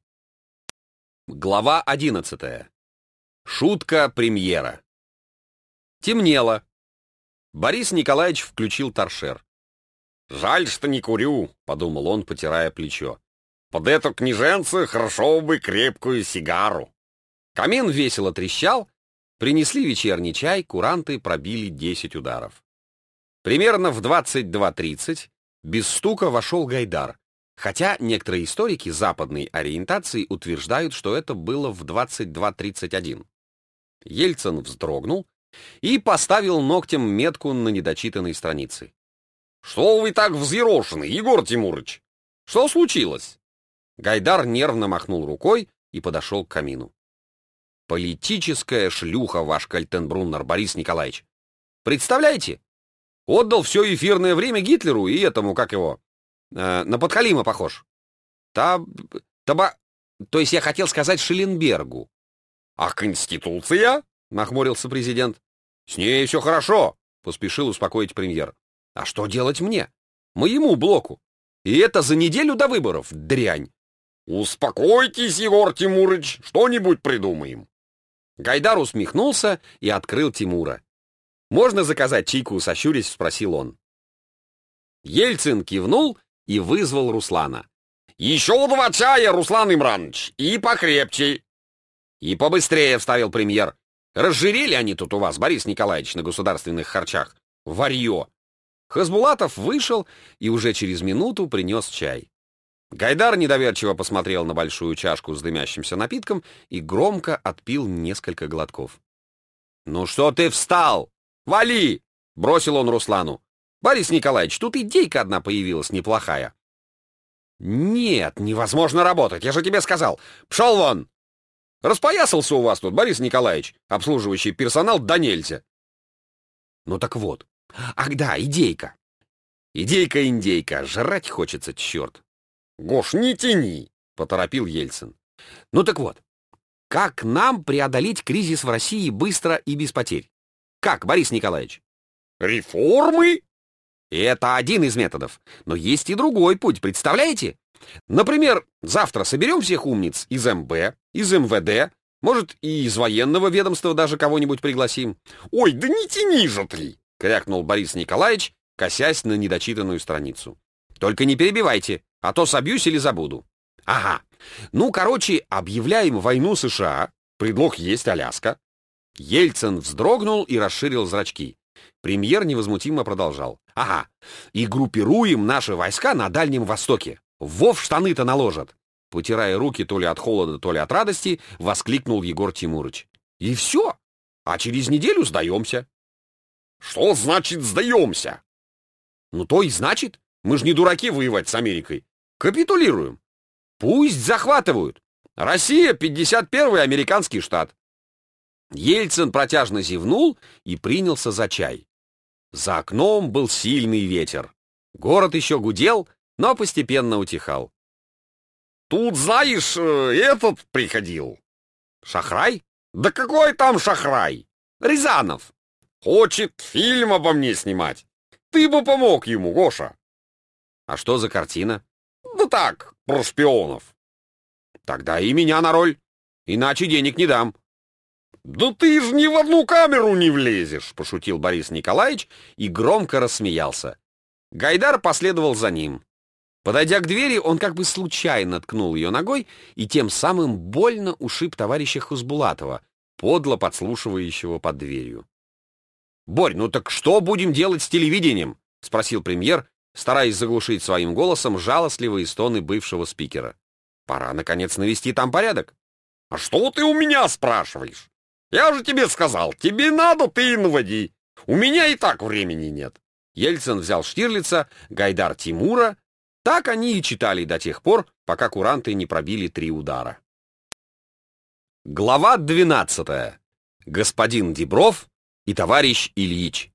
Глава одиннадцатая. Шутка-премьера. Темнело. Борис Николаевич включил торшер. «Жаль, что не курю», — подумал он, потирая плечо. Под эту княженцу хорошо бы крепкую сигару. Камин весело трещал, принесли вечерний чай, куранты пробили десять ударов. Примерно в двадцать два тридцать без стука вошел Гайдар, хотя некоторые историки западной ориентации утверждают, что это было в двадцать два тридцать один. Ельцин вздрогнул и поставил ногтем метку на недочитанной странице. «Что вы так взъерошены, Егор Тимурыч? Что случилось?» Гайдар нервно махнул рукой и подошел к камину. «Политическая шлюха ваш Кальтенбруннер, Борис Николаевич. Представляете? Отдал все эфирное время Гитлеру и этому, как его, э, на подхалима похож. Та... таба... То есть я хотел сказать Шелленбергу». «А Конституция?» — нахмурился президент. «С ней все хорошо», — поспешил успокоить премьер. «А что делать мне? Моему блоку. И это за неделю до выборов, дрянь». «Успокойтесь, Егор Тимурыч, что-нибудь придумаем». Гайдар усмехнулся и открыл Тимура. «Можно заказать чайку?» — сощурясь, спросил он. Ельцин кивнул и вызвал Руслана. Еще два чая, Руслан Имранович, и покрепче. И побыстрее, вставил премьер. Разжирели они тут у вас, Борис Николаевич, на государственных харчах. Варье. Хасбулатов вышел и уже через минуту принес чай. Гайдар недоверчиво посмотрел на большую чашку с дымящимся напитком и громко отпил несколько глотков. «Ну что ты встал? Вали!» — бросил он Руслану. «Борис Николаевич, тут идейка одна появилась неплохая». «Нет, невозможно работать, я же тебе сказал. Пшел вон!» «Распоясался у вас тут, Борис Николаевич, обслуживающий персонал да нельзя». «Ну так вот. Ах да, идейка». «Идейка-индейка, жрать хочется, черт». «Гош, не тяни!» — поторопил Ельцин. «Ну так вот, как нам преодолеть кризис в России быстро и без потерь? Как, Борис Николаевич?» «Реформы?» Это один из методов, но есть и другой путь, представляете? Например, завтра соберем всех умниц из эм бэ, из эм вэ дэ, может, и из военного ведомства даже кого-нибудь пригласим. «Ой, да не тяни же ты!» — крякнул Борис Николаевич, косясь на недочитанную страницу. «Только не перебивайте, а то собьюсь или забуду». «Ага. Ну, короче, объявляем войну США. Предлог есть, Аляска». Ельцин вздрогнул и расширил зрачки. Премьер невозмутимо продолжал. «Ага. И группируем наши войска на Дальнем Востоке. Вов штаны-то наложат». Потирая руки то ли от холода, то ли от радости, воскликнул Егор Тимурыч. «И все. А через неделю сдаемся». «Что значит сдаемся?» «Ну, то и значит. Мы же не дураки воевать с Америкой. Капитулируем. Пусть захватывают. Россия — пятьдесят первый американский штат». Ельцин протяжно зевнул и принялся за чай. За окном был сильный ветер. Город еще гудел, но постепенно утихал. «Тут, знаешь, этот приходил». «Шахрай?» «Да какой там Шахрай? «Рязанов». «Хочет фильм обо мне снимать. Ты бы помог ему, Гоша». «А что за картина?» «Да так, про шпионов». «Тогда и меня на роль. Иначе денег не дам». «Да ты ж ни в одну камеру не влезешь», — пошутил Борис Николаевич и громко рассмеялся. Гайдар последовал за ним. Подойдя к двери, он как бы случайно ткнул ее ногой и тем самым больно ушиб товарища Хасбулатова, подло подслушивающего под дверью. «Борь, ну так что будем делать с телевидением?» — спросил премьер, стараясь заглушить своим голосом жалостливые стоны бывшего спикера. «Пора, наконец, навести там порядок». «А что ты у меня спрашиваешь? Я же тебе сказал, тебе надо, ты и наводи. У меня и так времени нет». Ельцин взял Штирлица, Гайдар Тимура. Так они и читали до тех пор, пока куранты не пробили три удара. Глава двенадцатая. Господин Дибров и товарищ Ильич.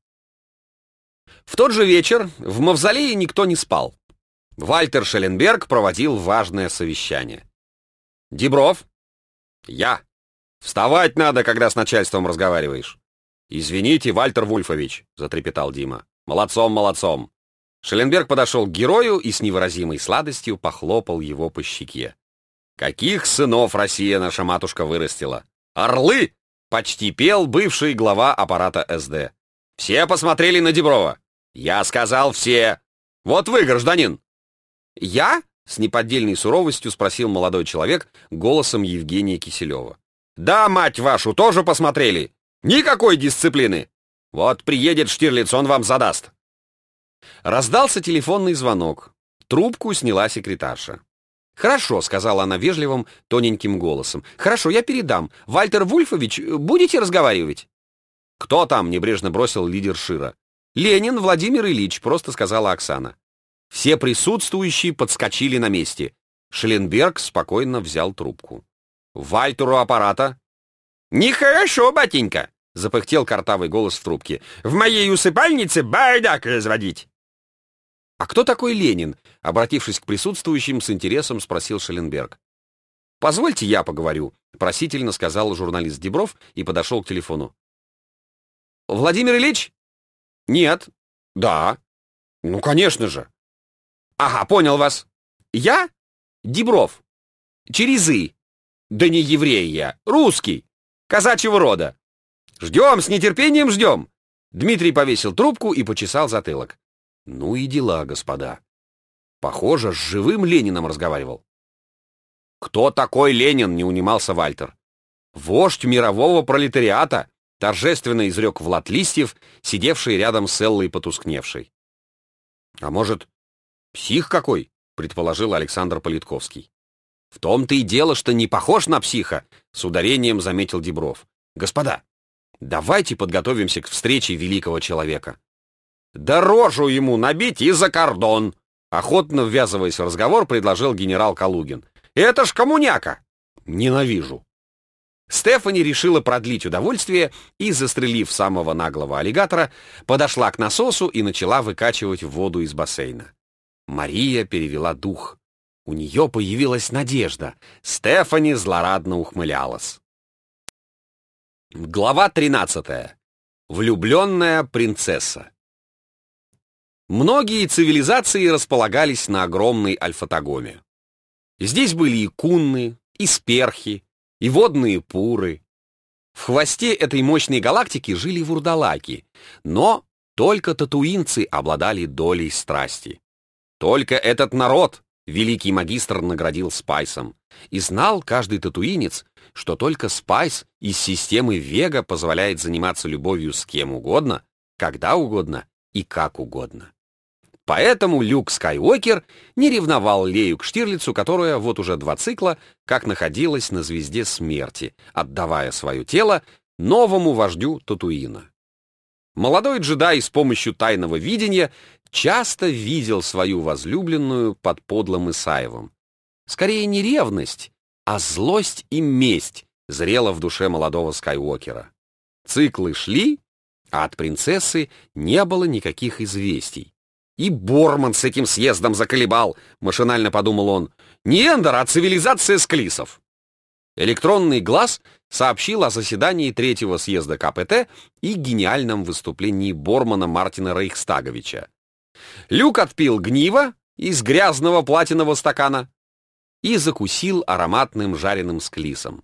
В тот же вечер в мавзолее никто не спал. Вальтер Шелленберг проводил важное совещание. «Дибров?» «Я. Вставать надо, когда с начальством разговариваешь». «Извините, Вальтер Вульфович», — затрепетал Дима. «Молодцом, молодцом». Шелленберг подошел к герою и с невыразимой сладостью похлопал его по щеке. «Каких сынов Россия наша матушка вырастила? Орлы!» — почти пел бывший глава аппарата эс дэ. «Все посмотрели на Диброва?» «Я сказал все. Вот вы, гражданин». «Я?» — с неподдельной суровостью спросил молодой человек голосом Евгения Киселева. «Да, мать вашу, тоже посмотрели. Никакой дисциплины. Вот приедет Штирлиц, он вам задаст». Раздался телефонный звонок. Трубку сняла секретарша. «Хорошо», — сказала она вежливым, тоненьким голосом. «Хорошо, я передам. Вальтер Вульфович, будете разговаривать?» «Кто там?» — небрежно бросил лидер Шира. «Ленин Владимир Ильич», — просто сказала Оксана. Все присутствующие подскочили на месте. Шелленберг спокойно взял трубку. «Вальтеру аппарата». «Нехорошо, батенька», — запыхтел картавый голос в трубке. «в моей усыпальнице бардак разводить». «А кто такой Ленин?» — обратившись к присутствующим, с интересом спросил Шелленберг. «Позвольте я поговорю», — просительно сказал журналист Дибров и подошел к телефону. «Владимир Ильич?» «Нет». «Да». «Ну, конечно же». «Ага, понял вас. Я? Дибров. Через «и». Да не еврей я, русский. Казачьего рода. Ждем, с нетерпением ждем». Дмитрий повесил трубку и почесал затылок. «Ну и дела, господа». Похоже, с живым Лениным разговаривал. «Кто такой Ленин?» — не унимался Вальтер. «Вождь мирового пролетариата», — торжественно изрек Влад Листьев, сидевший рядом с Эллой потускневшей. «А может, псих какой?» — предположил Александр Политковский. «В том-то и дело, что не похож на психа», — с ударением заметил Дибров. «Господа, давайте подготовимся к встрече великого человека». «Да рожу ему набить и за кордон!» Охотно ввязываясь в разговор, предложил генерал Калугин. «Это ж коммуняка!» «Ненавижу!» Стефани решила продлить удовольствие и, застрелив самого наглого аллигатора, подошла к насосу и начала выкачивать воду из бассейна. Мария перевела дух. У нее появилась надежда. Стефани злорадно ухмылялась. Глава тринадцатая. Влюбленная принцесса. Многие цивилизации располагались на огромной Альфатагоме. Здесь были и кунны, и сперхи, и водные пуры. В хвосте этой мощной галактики жили вурдалаки, но только татуинцы обладали долей страсти. Только этот народ великий магистр наградил спайсом, и знал каждый татуинец, что только спайс из системы Вега позволяет заниматься любовью с кем угодно, когда угодно и как угодно. Поэтому Люк Скайуокер не ревновал Лею к Штирлицу, которая вот уже два цикла как находилась на звезде смерти, отдавая свое тело новому вождю Татуина. Молодой джедай с помощью тайного видения часто видел свою возлюбленную под подлым Исаевым. Скорее не ревность, а злость и месть зрела в душе молодого Скайуокера. Циклы шли, а от принцессы не было никаких известий. И Борман с этим съездом заколебал, машинально подумал он. Не Эндор, а цивилизация склисов. Электронный глаз сообщил о заседании третьего съезда ка пэ тэ и гениальном выступлении Бормана Мартина Рейхстаговича. Люк отпил гнива из грязного платинового стакана и закусил ароматным жареным склисом.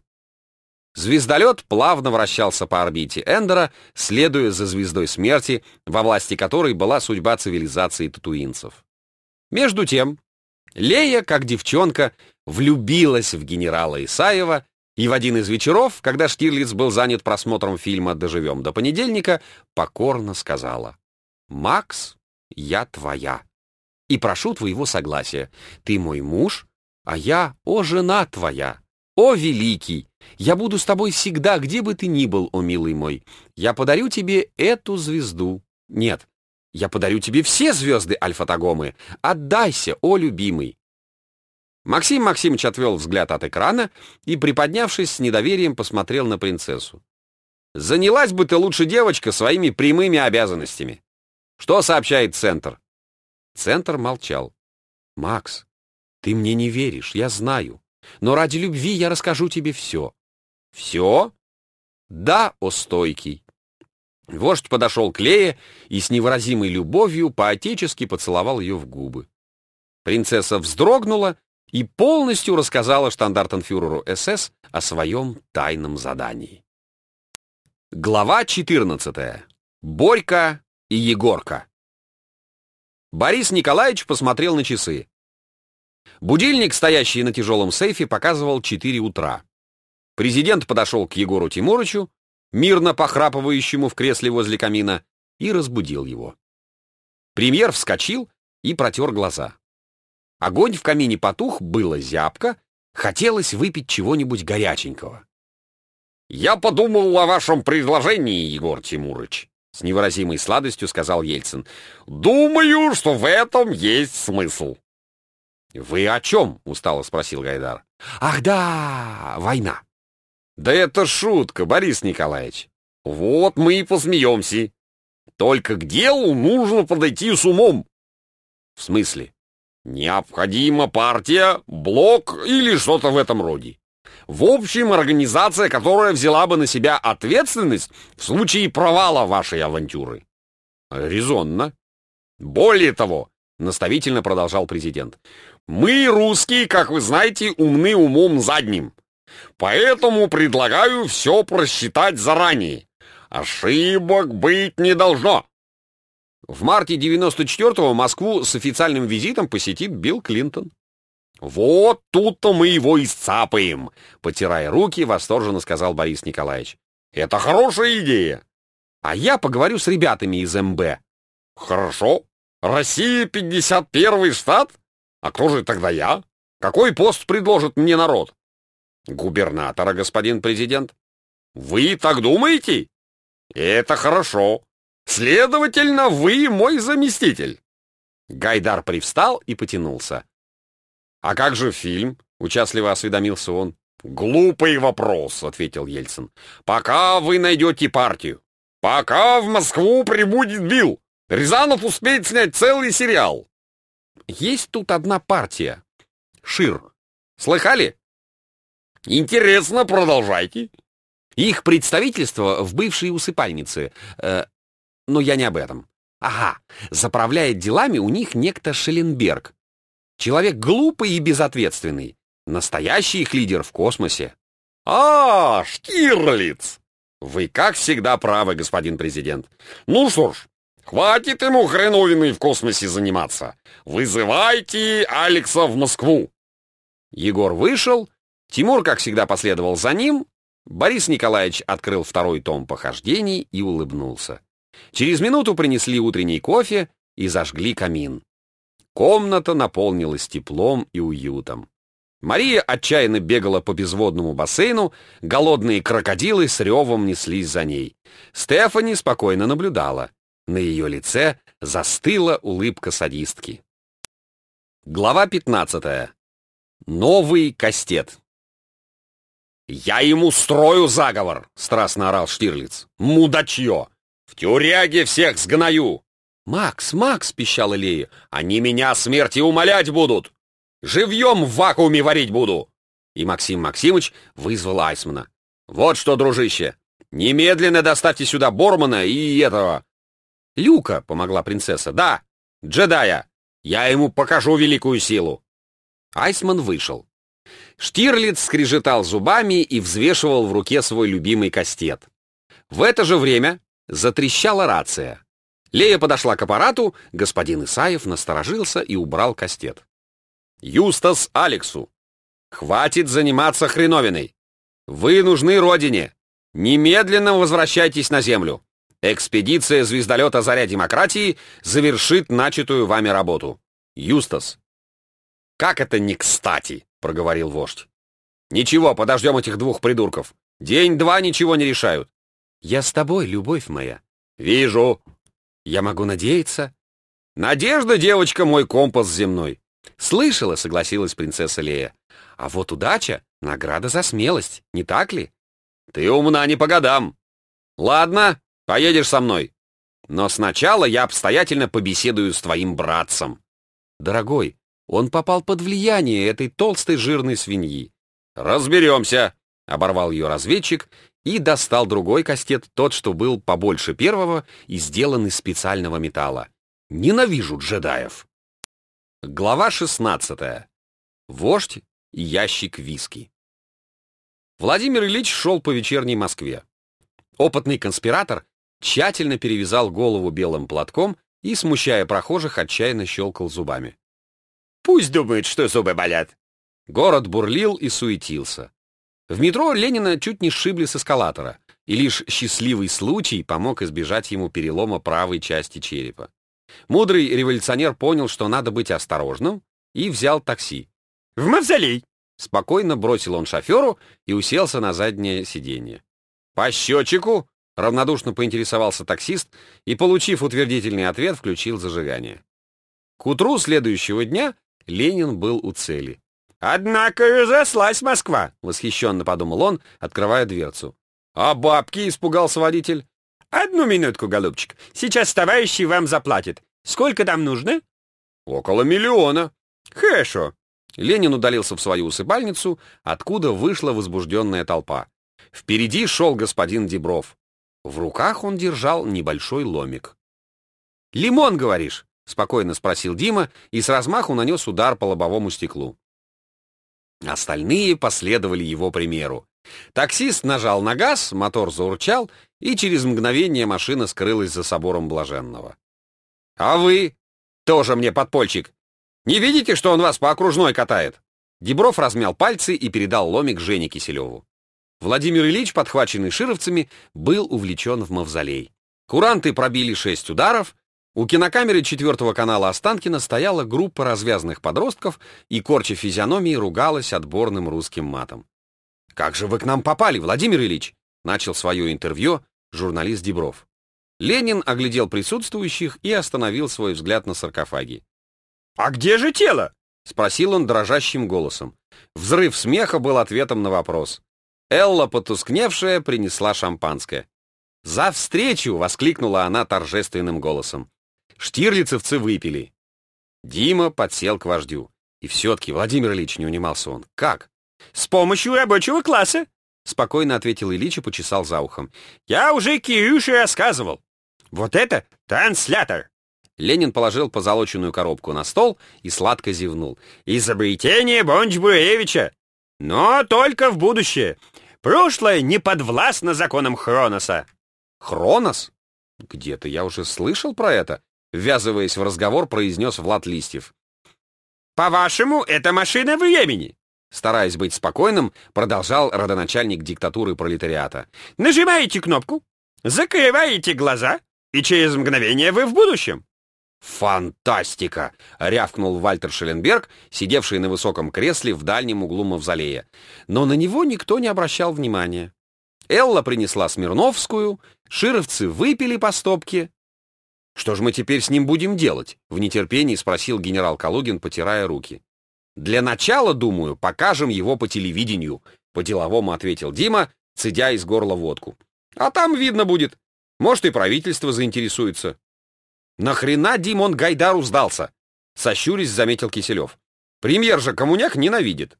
Звездолет плавно вращался по орбите Эндора, следуя за звездой смерти, во власти которой была судьба цивилизации татуинцев. Между тем, Лея, как девчонка, влюбилась в генерала Исаева, и в один из вечеров, когда Штирлиц был занят просмотром фильма «Доживем до понедельника», покорно сказала: «Макс, я твоя, и прошу твоего согласия. Ты мой муж, а я, о, жена твоя. О, великий! Я буду с тобой всегда, где бы ты ни был, о, милый мой. Я подарю тебе эту звезду. Нет, я подарю тебе все звезды Альфа-Тагомы. Отдайся, о, любимый!» Максим Максимович отвел взгляд от экрана и, приподнявшись, с недоверием посмотрел на принцессу. «Занялась бы ты лучше, девочка, своими прямыми обязанностями. Что сообщает Центр?» Центр молчал. «Макс, ты мне не веришь, я знаю. Но ради любви я расскажу тебе все». «Все?» «Да, о стойкий». Вождь подошел к Лее и с невыразимой любовью по-отечески поцеловал ее в губы. Принцесса вздрогнула и полностью рассказала штандартенфюреру эс эс о своем тайном задании. Глава четырнадцатая. Борька и Егорка. Борис Николаевич посмотрел на часы. Будильник, стоящий на тяжелом сейфе, показывал четыре утра. Президент подошел к Егору Тимурычу, мирно похрапывающему в кресле возле камина, и разбудил его. Премьер вскочил и протер глаза. Огонь в камине потух, было зябко, хотелось выпить чего-нибудь горяченького. «Я подумал о вашем предложении, Егор Тимурыч», — с невыразимой сладостью сказал Ельцин. «Думаю, что в этом есть смысл». «Вы о чем?» — устало спросил Гайдар. «Ах да, война». «Да это шутка, Борис Николаевич. Вот мы и посмеемся. Только к делу нужно подойти с умом». «В смысле?» «Необходима партия, блок или что-то в этом роде. В общем, организация, которая взяла бы на себя ответственность в случае провала вашей авантюры». «Резонно». «Более того», — наставительно продолжал президент, «мы, русские, как вы знаете, умны умом задним. Поэтому предлагаю все просчитать заранее. Ошибок быть не должно». В марте девяносто четвёртого Москву с официальным визитом посетит Билл Клинтон. Вот тут-то мы его и сцапаем, потирая руки, восторженно сказал Борис Николаевич. Это хорошая идея. А я поговорю с ребятами из эм бэ. Хорошо. Россия пятьдесят первый штат? А кто же тогда я? Какой пост предложит мне народ? Губернатора, господин президент. Вы так думаете? Это хорошо. Следовательно, вы мой заместитель. Гайдар привстал и потянулся. А как же фильм? Участливо осведомился он. Глупый вопрос, ответил Ельцин. Пока вы найдете партию. Пока в Москву прибудет Билл. Рязанов успеет снять целый сериал. Есть тут одна партия. ШИР. Слыхали? Интересно, продолжайте. Их представительство в бывшей усыпальнице. Э, но я не об этом. Ага, заправляет делами у них некто Шелленберг. Человек глупый и безответственный. Настоящий их лидер в космосе. А, Штирлиц! Вы, как всегда, правы, господин президент. Ну что ж, хватит ему хреновиной в космосе заниматься. Вызывайте Алекса в Москву. Егор вышел, Тимур, как всегда, последовал за ним. Борис Николаевич открыл второй том похождений и улыбнулся. Через минуту принесли утренний кофе и зажгли камин. Комната наполнилась теплом и уютом. Мария отчаянно бегала по безводному бассейну, голодные крокодилы с ревом неслись за ней. Стефани спокойно наблюдала. На ее лице застыла улыбка садистки. Глава пятнадцатая. Новый кастет. «Я ему строю заговор!» — страстно орал Штирлиц. «Мудачье! В тюряге всех сгною!» «Макс, Макс!» — пищала Лея. «Они меня смерти умолять будут! Живьем в вакууме варить буду!» И Максим Максимыч вызвал Айсмана. «Вот что, дружище, немедленно доставьте сюда Бормана и этого...» «Люка», — помогла принцесса. «Да, джедая. Я ему покажу великую силу». Айсман вышел. Штирлиц скрежетал зубами и взвешивал в руке свой любимый кастет. В это же время затрещала рация. Лея подошла к аппарату, господин Исаев насторожился и убрал кастет. «Юстас Алексу, хватит заниматься хреновиной. Вы нужны родине. Немедленно возвращайтесь на землю. Экспедиция звездолета «Заря демократии» завершит начатую вами работу. Юстас». «Как это не кстати?» — проговорил вождь. «Ничего, подождем этих двух придурков. День-два ничего не решают». «Я с тобой, любовь моя». «Вижу». «Я могу надеяться». «Надежда, девочка, мой компас земной». «Слышала», — согласилась принцесса Лея. «А вот удача — награда за смелость, не так ли?» «Ты умна не по годам». «Ладно, поедешь со мной. Но сначала я обстоятельно побеседую с твоим братцем». «Дорогой, он попал под влияние этой толстой жирной свиньи». «Разберемся», — оборвал ее разведчик и достал другой кастет, тот, что был побольше первого и сделан из специального металла. «Ненавижу джедаев». Глава шестнадцатая. Вождь и ящик виски. Владимир Ильич шел по вечерней Москве. Опытный конспиратор тщательно перевязал голову белым платком и, смущая прохожих, отчаянно щелкал зубами. «Пусть думает, что зубы болят». Город бурлил и суетился. В метро Ленина чуть не сшибли с эскалатора, и лишь счастливый случай помог избежать ему перелома правой части черепа. Мудрый революционер понял, что надо быть осторожным, и взял такси. «В мавзолей!» Спокойно бросил он шоферу и уселся на заднее сиденье. «По счетчику?» — равнодушно поинтересовался таксист и, получив утвердительный ответ, включил зажигание. К утру следующего дня Ленин был у цели. «Однако разослась Москва!» — восхищенно подумал он, открывая дверцу. «А бабки?» — испугался водитель. «Одну минутку, голубчик. Сейчас товарищи вам заплатят. Сколько там нужно?» «Около миллиона». «Хорошо». Ленин удалился в свою усыпальницу, откуда вышла возбужденная толпа. Впереди шел господин Дибров. В руках он держал небольшой ломик. «Лимон, говоришь?» — спокойно спросил Дима и с размаху нанес удар по лобовому стеклу. Остальные последовали его примеру. Таксист нажал на газ, мотор заурчал, и через мгновение машина скрылась за собором Блаженного. А вы? Тоже мне подпольщик. Не видите, что он вас по окружной катает?» Дибров размял пальцы и передал ломик Жене Киселеву. Владимир Ильич, подхваченный шировцами, был увлечен в мавзолей. Куранты пробили шесть ударов. У кинокамеры четвертого канала Останкино стояла группа развязанных подростков и, корча физиономии, ругалась отборным русским матом. «Как же вы к нам попали, Владимир Ильич?» — начал свое интервью журналист Дибров. Ленин оглядел присутствующих и остановил свой взгляд на саркофаге. «А где же тело?» — спросил он дрожащим голосом. Взрыв смеха был ответом на вопрос. Элла, потускневшая, принесла шампанское. «За встречу!» — воскликнула она торжественным голосом. Штирлицевцы выпили. Дима подсел к вождю. И все-таки, Владимир Ильич, не унимался он. «Как?» «С помощью рабочего класса», — спокойно ответил Ильич и почесал за ухом. «Я уже Кирюше рассказывал. Вот это транслятор». Ленин положил позолоченную коробку на стол и сладко зевнул. «Изобретение Бонч-Буревича. Но только в будущее. Прошлое не подвластно законам Хроноса». «Хронос? Где-то я уже слышал про это», — ввязываясь в разговор, произнес Влад Листьев. «По-вашему, это машина времени?» Стараясь быть спокойным, продолжал родоначальник диктатуры пролетариата. «Нажимаете кнопку, закрываете глаза, и через мгновение вы в будущем». «Фантастика!» — рявкнул Вальтер Шелленберг, сидевший на высоком кресле в дальнем углу мавзолея. Но на него никто не обращал внимания. Элла принесла Смирновскую, шировцы выпили по стопке. «Что же мы теперь с ним будем делать?» — в нетерпении спросил генерал Калугин, потирая руки. «Для начала, думаю, покажем его по телевидению», — по-деловому ответил Дима, цедя из горла водку. «А там видно будет. Может, и правительство заинтересуется». «Нахрена, Дим, он Гайдару сдался?» — сощурясь заметил Киселев. «Премьер же коммуняк ненавидит».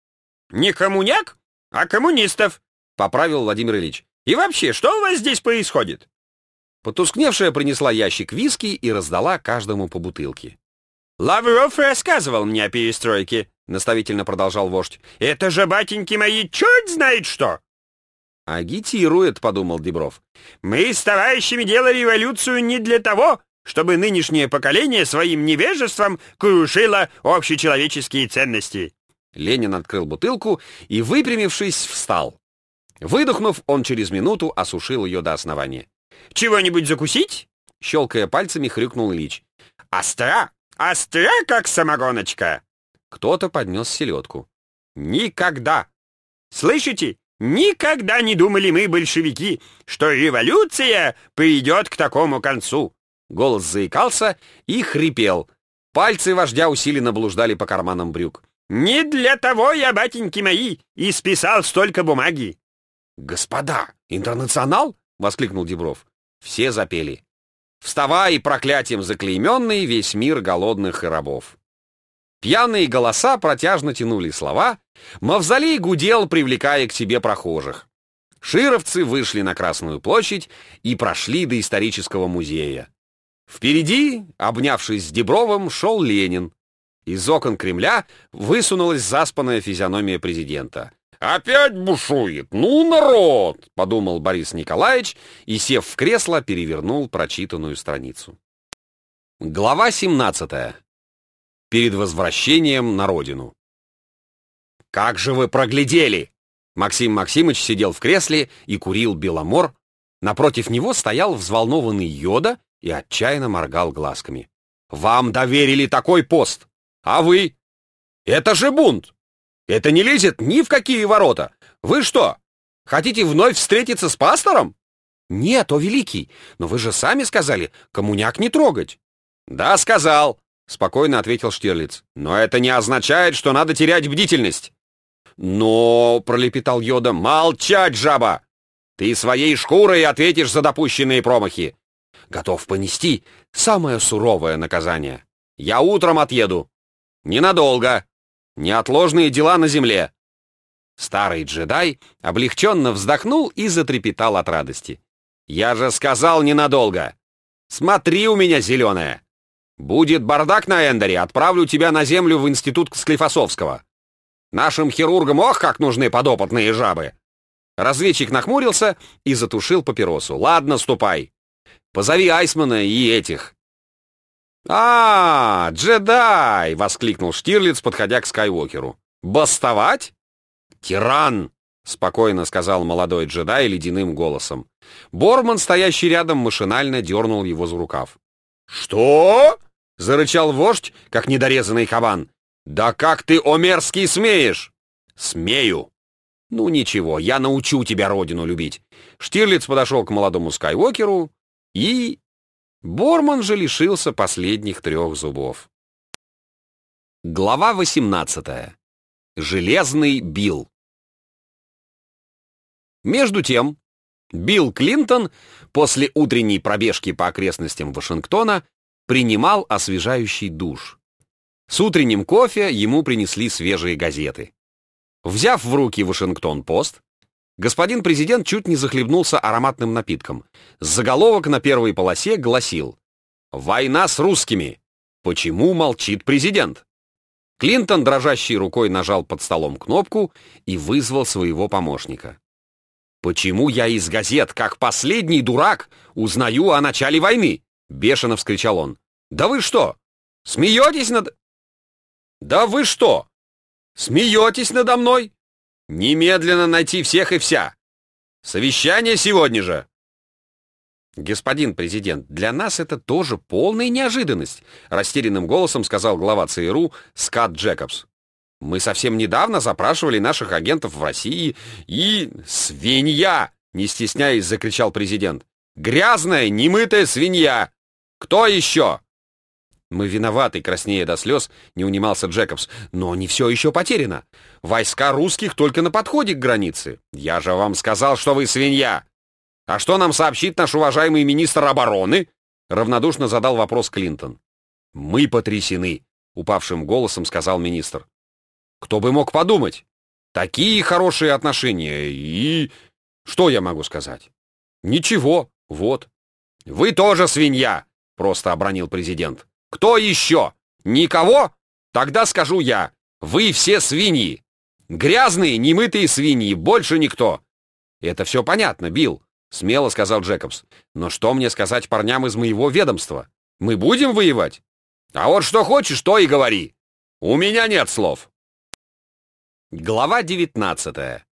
«Не коммуняк, а коммунистов», — поправил Владимир Ильич. «И вообще, что у вас здесь происходит?» Потускневшая принесла ящик виски и раздала каждому по бутылке. «Лавров рассказывал мне о перестройке», — наставительно продолжал вождь. «Это же, батеньки мои, черт знает что!» «Агитирует», — подумал Дибров. «Мы с товарищами делали революцию не для того, чтобы нынешнее поколение своим невежеством крушило общечеловеческие ценности». Ленин открыл бутылку и, выпрямившись, встал. Выдохнув, он через минуту осушил ее до основания. «Чего-нибудь закусить?» — щелкая пальцами, хрюкнул Ильич. «Остра! Остра, как самогоночка!» Кто-то поднес селедку. «Никогда! Слышите? Никогда не думали мы, большевики, что революция придет к такому концу!» Голос заикался и хрипел. Пальцы вождя усиленно блуждали по карманам брюк. «Не для того я, батеньки мои, и списал столько бумаги!» «Господа, интернационал?» — воскликнул Дибров. Все запели. «Вставай, проклятием заклейменный, весь мир голодных и рабов». Пьяные голоса протяжно тянули слова, мавзолей гудел, привлекая к себе прохожих. Шировцы вышли на Красную площадь и прошли до исторического музея. Впереди, обнявшись с Дибровым, шел Ленин. Из окон Кремля высунулась заспанная физиономия президента. «Опять бушует! Ну, народ!» — подумал Борис Николаевич и, сев в кресло, перевернул прочитанную страницу. Глава семнадцатая. Перед возвращением на родину. «Как же вы проглядели!» Максим Максимыч сидел в кресле и курил Беломор. Напротив него стоял взволнованный Йода и отчаянно моргал глазками. «Вам доверили такой пост! А вы? Это же бунт! Это не лезет ни в какие ворота! Вы что, хотите вновь встретиться с пастором?» «Нет, о великий, но вы же сами сказали, коммуняк не трогать». «Да, сказал», — спокойно ответил Штирлиц. «Но это не означает, что надо терять бдительность». «Но», — пролепетал Йода, — «молчать, жаба! Ты своей шкурой ответишь за допущенные промахи. Готов понести самое суровое наказание. Я утром отъеду. Ненадолго. Неотложные дела на земле». Старый джедай облегченно вздохнул и затрепетал от радости. «Я же сказал ненадолго. Смотри у меня, зеленая. Будет бардак на Эндере, отправлю тебя на землю в институт Склифосовского. Нашим хирургам ох, как нужны подопытные жабы!» Разведчик нахмурился и затушил папиросу. «Ладно, ступай. Позови Айсмана и этих». «А, джедай!» — воскликнул Штирлиц, подходя к Скайуокеру. «Бастовать?» «Тиран!» — спокойно сказал молодой джедай ледяным голосом. Борман, стоящий рядом, машинально дернул его за рукав. «Что?» — зарычал вождь, как недорезанный кабан. «Да как ты, о мерзкий, смеешь?» «Смею!» «Ну ничего, я научу тебя родину любить». Штирлиц подошел к молодому Скайуокеру и... Борман же лишился последних трех зубов. Глава восемнадцатая. Железный Билл. Между тем, Билл Клинтон после утренней пробежки по окрестностям Вашингтона принимал освежающий душ. С утренним кофе ему принесли свежие газеты. Взяв в руки Вашингтон-Пост, господин президент чуть не захлебнулся ароматным напитком. Заголовок на первой полосе гласил: «Война с русскими. Почему молчит президент?» Клинтон дрожащей рукой нажал под столом кнопку и вызвал своего помощника. «Почему я из газет, как последний дурак, узнаю о начале войны?» — бешено вскричал он. «Да вы что, смеетесь над... Да вы что, смеетесь надо мной? Немедленно найти всех и вся. Совещание сегодня же!» «Господин президент, для нас это тоже полная неожиданность», — растерянным голосом сказал глава ЦРУ Скотт Джекобс. «Мы совсем недавно запрашивали наших агентов в России и...» «Свинья!» — не стесняясь, закричал президент. «Грязная, немытая свинья! Кто еще?» «Мы виноваты», — краснея до слез, не унимался Джекобс. «Но не все еще потеряно. Войска русских только на подходе к границе. Я же вам сказал, что вы свинья. А что нам сообщит наш уважаемый министр обороны?» Равнодушно задал вопрос Клинтон. «Мы потрясены», — упавшим голосом сказал министр. «Кто бы мог подумать? Такие хорошие отношения и... Что я могу сказать? Ничего, вот». «Вы тоже свинья», — просто обронил президент. «Кто еще? Никого? Тогда скажу я. Вы все свиньи. Грязные, немытые свиньи, больше никто». «Это все понятно, Билл», — смело сказал Джекобс. «Но что мне сказать парням из моего ведомства? Мы будем воевать? А вот что хочешь, то и говори. У меня нет слов». Глава девятнадцатая.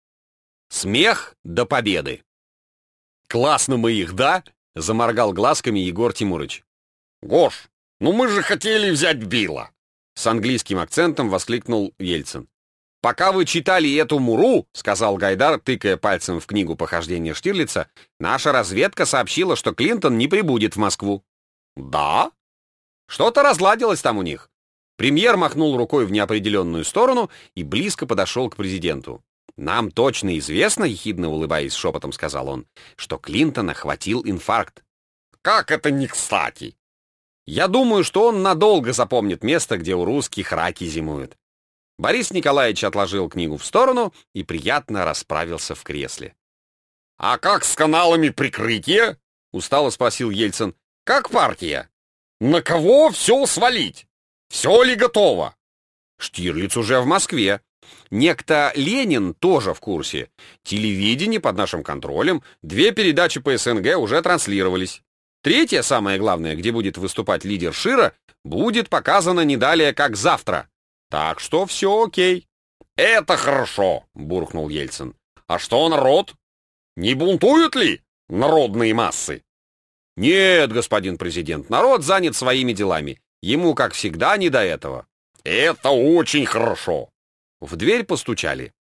Смех до победы. «Классно мы их, да?» — заморгал глазками Егор Тимурыч. «Гош, ну мы же хотели взять Билла!» С английским акцентом воскликнул Ельцин. «Пока вы читали эту муру, — сказал Гайдар, тыкая пальцем в книгу похождения Штирлица, — наша разведка сообщила, что Клинтон не прибудет в Москву». «Да?» «Что-то разладилось там у них». Премьер махнул рукой в неопределенную сторону и близко подошел к президенту. «Нам точно известно, — ехидно улыбаясь шепотом сказал он, — что Клинтона хватил инфаркт». «Как это не кстати?» «Я думаю, что он надолго запомнит место, где у русских раки зимуют». Борис Николаевич отложил книгу в сторону и приятно расправился в кресле. «А как с каналами прикрытия?» — устало спросил Ельцин. «Как партия? На кого все свалить? Все ли готово?» «Штирлиц уже в Москве. Некто Ленин тоже в курсе. Телевидение под нашим контролем, две передачи по СНГ уже транслировались. Третья, самое главное, где будет выступать лидер Шира, будет показано не далее, как завтра. Так что все окей». «Это хорошо», — буркнул Ельцин. «А что народ? Не бунтуют ли народные массы?» «Нет, господин президент, народ занят своими делами. Ему, как всегда, не до этого». «Это очень хорошо». В дверь постучали.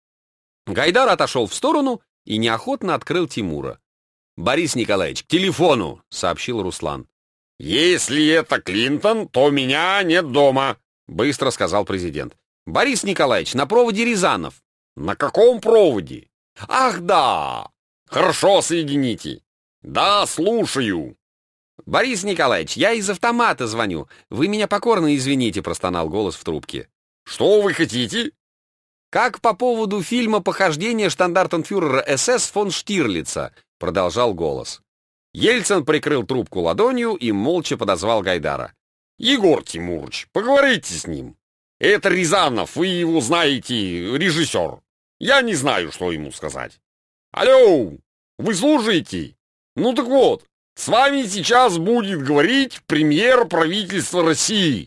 Гайдар отошел в сторону и неохотно открыл Тимура. «Борис Николаевич, к телефону!» — сообщил Руслан. «Если это Клинтон, то меня нет дома», — быстро сказал президент. «Борис Николаевич, на проводе Рязанов». «На каком проводе?» «Ах, да!» «Хорошо, соедините». «Да, слушаю». «Борис Николаевич, я из автомата звоню. Вы меня покорно извините», — простонал голос в трубке. «Что вы хотите?» «Как по поводу фильма «Похождение штандартенфюрера СС фон Штирлица», — продолжал голос. Ельцин прикрыл трубку ладонью и молча подозвал Гайдара. «Егор Тимурович, поговорите с ним. Это Рязанов, вы его знаете, режиссер. Я не знаю, что ему сказать. Алло, вы слушаете? Ну так вот, С вами сейчас будет говорить премьер правительства России.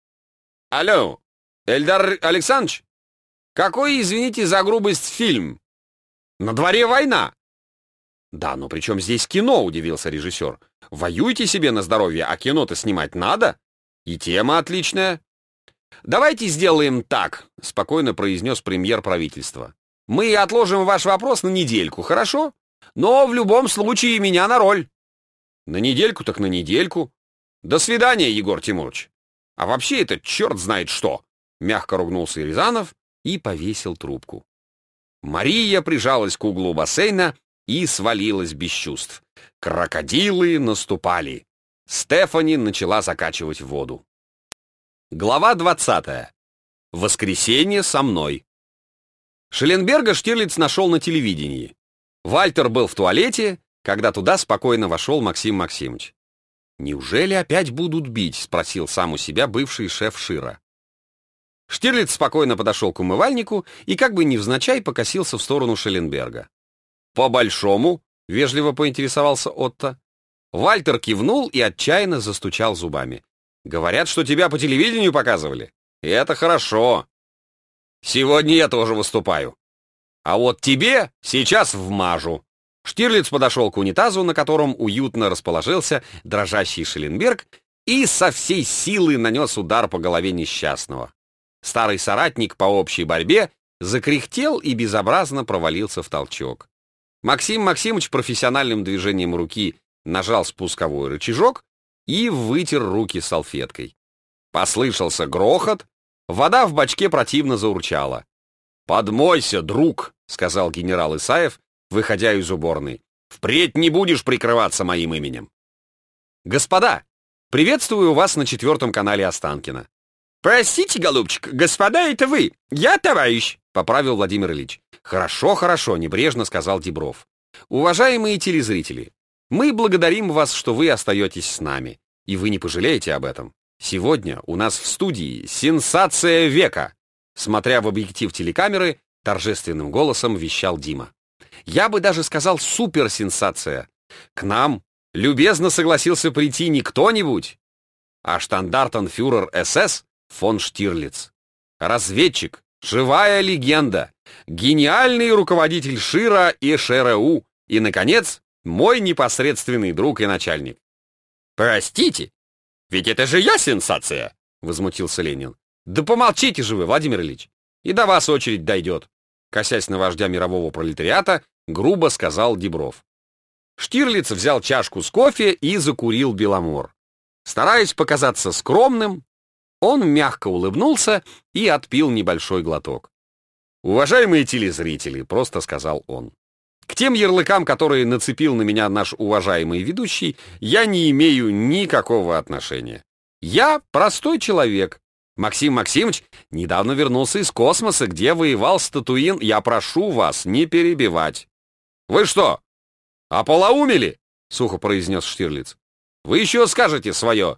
Алло, Эльдар Александрович? Какой, извините за грубость, фильм? На дворе война. Да, но при чем здесь кино, удивился режиссер. Воюйте себе на здоровье, а кино-то снимать надо. И тема отличная. Давайте сделаем так, спокойно произнес премьер правительства. Мы отложим ваш вопрос на недельку, хорошо? Но в любом случае меня на роль. На недельку так на недельку. До свидания, Егор Тимурович. А вообще это черт знает что. Мягко ругнулся Рязанов и повесил трубку. Мария прижалась к углу бассейна и свалилась без чувств. Крокодилы наступали. Стефани начала закачивать воду. Глава двадцатая. Воскресенье со мной. Шелленберга Штирлиц нашел на телевидении. Вальтер был в туалете, когда туда спокойно вошел Максим Максимович. «Неужели опять будут бить?» — спросил сам у себя бывший шеф Шира. Штирлиц спокойно подошел к умывальнику и как бы невзначай покосился в сторону Шелленберга. «По-большому?» — вежливо поинтересовался Отто. Вальтер кивнул и отчаянно застучал зубами. «Говорят, что тебя по телевидению показывали. И это хорошо. Сегодня я тоже выступаю. А вот тебе сейчас вмажу». Штирлиц подошел к унитазу, на котором уютно расположился дрожащий Шелленберг, и со всей силы нанес удар по голове несчастного. Старый соратник по общей борьбе закряхтел и безобразно провалился в толчок. Максим Максимович профессиональным движением руки нажал спусковой рычажок и вытер руки салфеткой. Послышался грохот, вода в бачке противно заурчала. «Подмойся, друг», — сказал генерал Исаев, выходя из уборной. «Впредь не будешь прикрываться моим именем». «Господа, приветствую вас на четвертом канале Останкино». «Простите, голубчик, господа, это вы. Я товарищ», — поправил Владимир Ильич. «Хорошо, хорошо», — небрежно сказал Дибров. «Уважаемые телезрители, мы благодарим вас, что вы остаетесь с нами, и вы не пожалеете об этом. Сегодня у нас в студии сенсация века», — смотря в объектив телекамеры, торжественным голосом вещал Дима. «Я бы даже сказал суперсенсация. К нам любезно согласился прийти не кто-нибудь, а штандартенфюрер эс эс фон Штирлиц. Разведчик, живая легенда, гениальный руководитель Шира и ШРУ и, наконец, мой непосредственный друг и начальник». «Простите, ведь это же я сенсация!» — возмутился Ленин. «Да помолчите же вы, Владимир Ильич, и до вас очередь дойдет», — косясь на вождя мирового пролетариата, грубо сказал Дибров. Штирлиц взял чашку с кофе и закурил Беломор. Стараясь показаться скромным, он мягко улыбнулся и отпил небольшой глоток. «Уважаемые телезрители», — просто сказал он, — «к тем ярлыкам, которые нацепил на меня наш уважаемый ведущий, я не имею никакого отношения. Я простой человек. Максим Максимович недавно вернулся из космоса, где воевал с Татуин. Я прошу вас не перебивать». «Вы что, ополоумели?» — сухо произнес Штирлиц. «Вы еще скажете свое».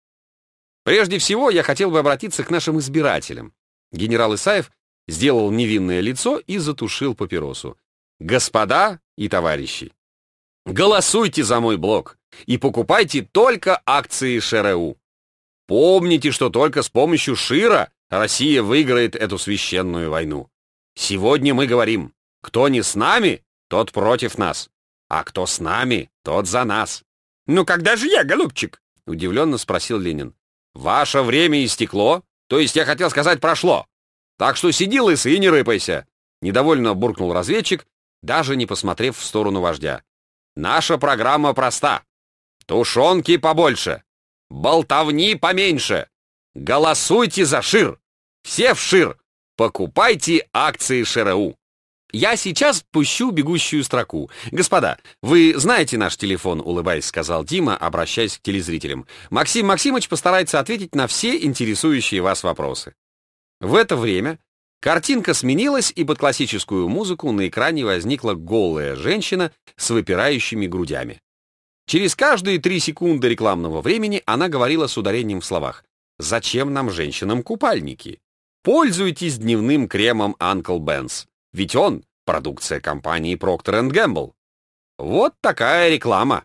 «Прежде всего, я хотел бы обратиться к нашим избирателям». Генерал Исаев сделал невинное лицо и затушил папиросу. «Господа и товарищи, голосуйте за мой блок и покупайте только акции ШРУ. Помните, что только с помощью Шира Россия выиграет эту священную войну. Сегодня мы говорим, кто не с нами, тот против нас, а кто с нами, тот за нас». «Ну когда же я, голубчик?» — удивленно спросил Ленин. «Ваше время истекло, то есть я хотел сказать прошло. Так что сиди лысый и не рыпайся», — недовольно буркнул разведчик, даже не посмотрев в сторону вождя. «Наша программа проста. Тушенки побольше, болтовни поменьше. Голосуйте за Шир. Все в Шир. Покупайте акции ШРУ. Я сейчас пущу бегущую строку. Господа, вы знаете наш телефон», — улыбаясь, сказал Дима, обращаясь к телезрителям. «Максим Максимович постарается ответить на все интересующие вас вопросы». В это время картинка сменилась, и под классическую музыку на экране возникла голая женщина с выпирающими грудями. Через каждые три секунды рекламного времени она говорила с ударением в словах: «Зачем нам, женщинам, купальники? Пользуйтесь дневным кремом Uncle Ben's, ведь он — продукция компании Procter энд Gamble». Вот такая реклама.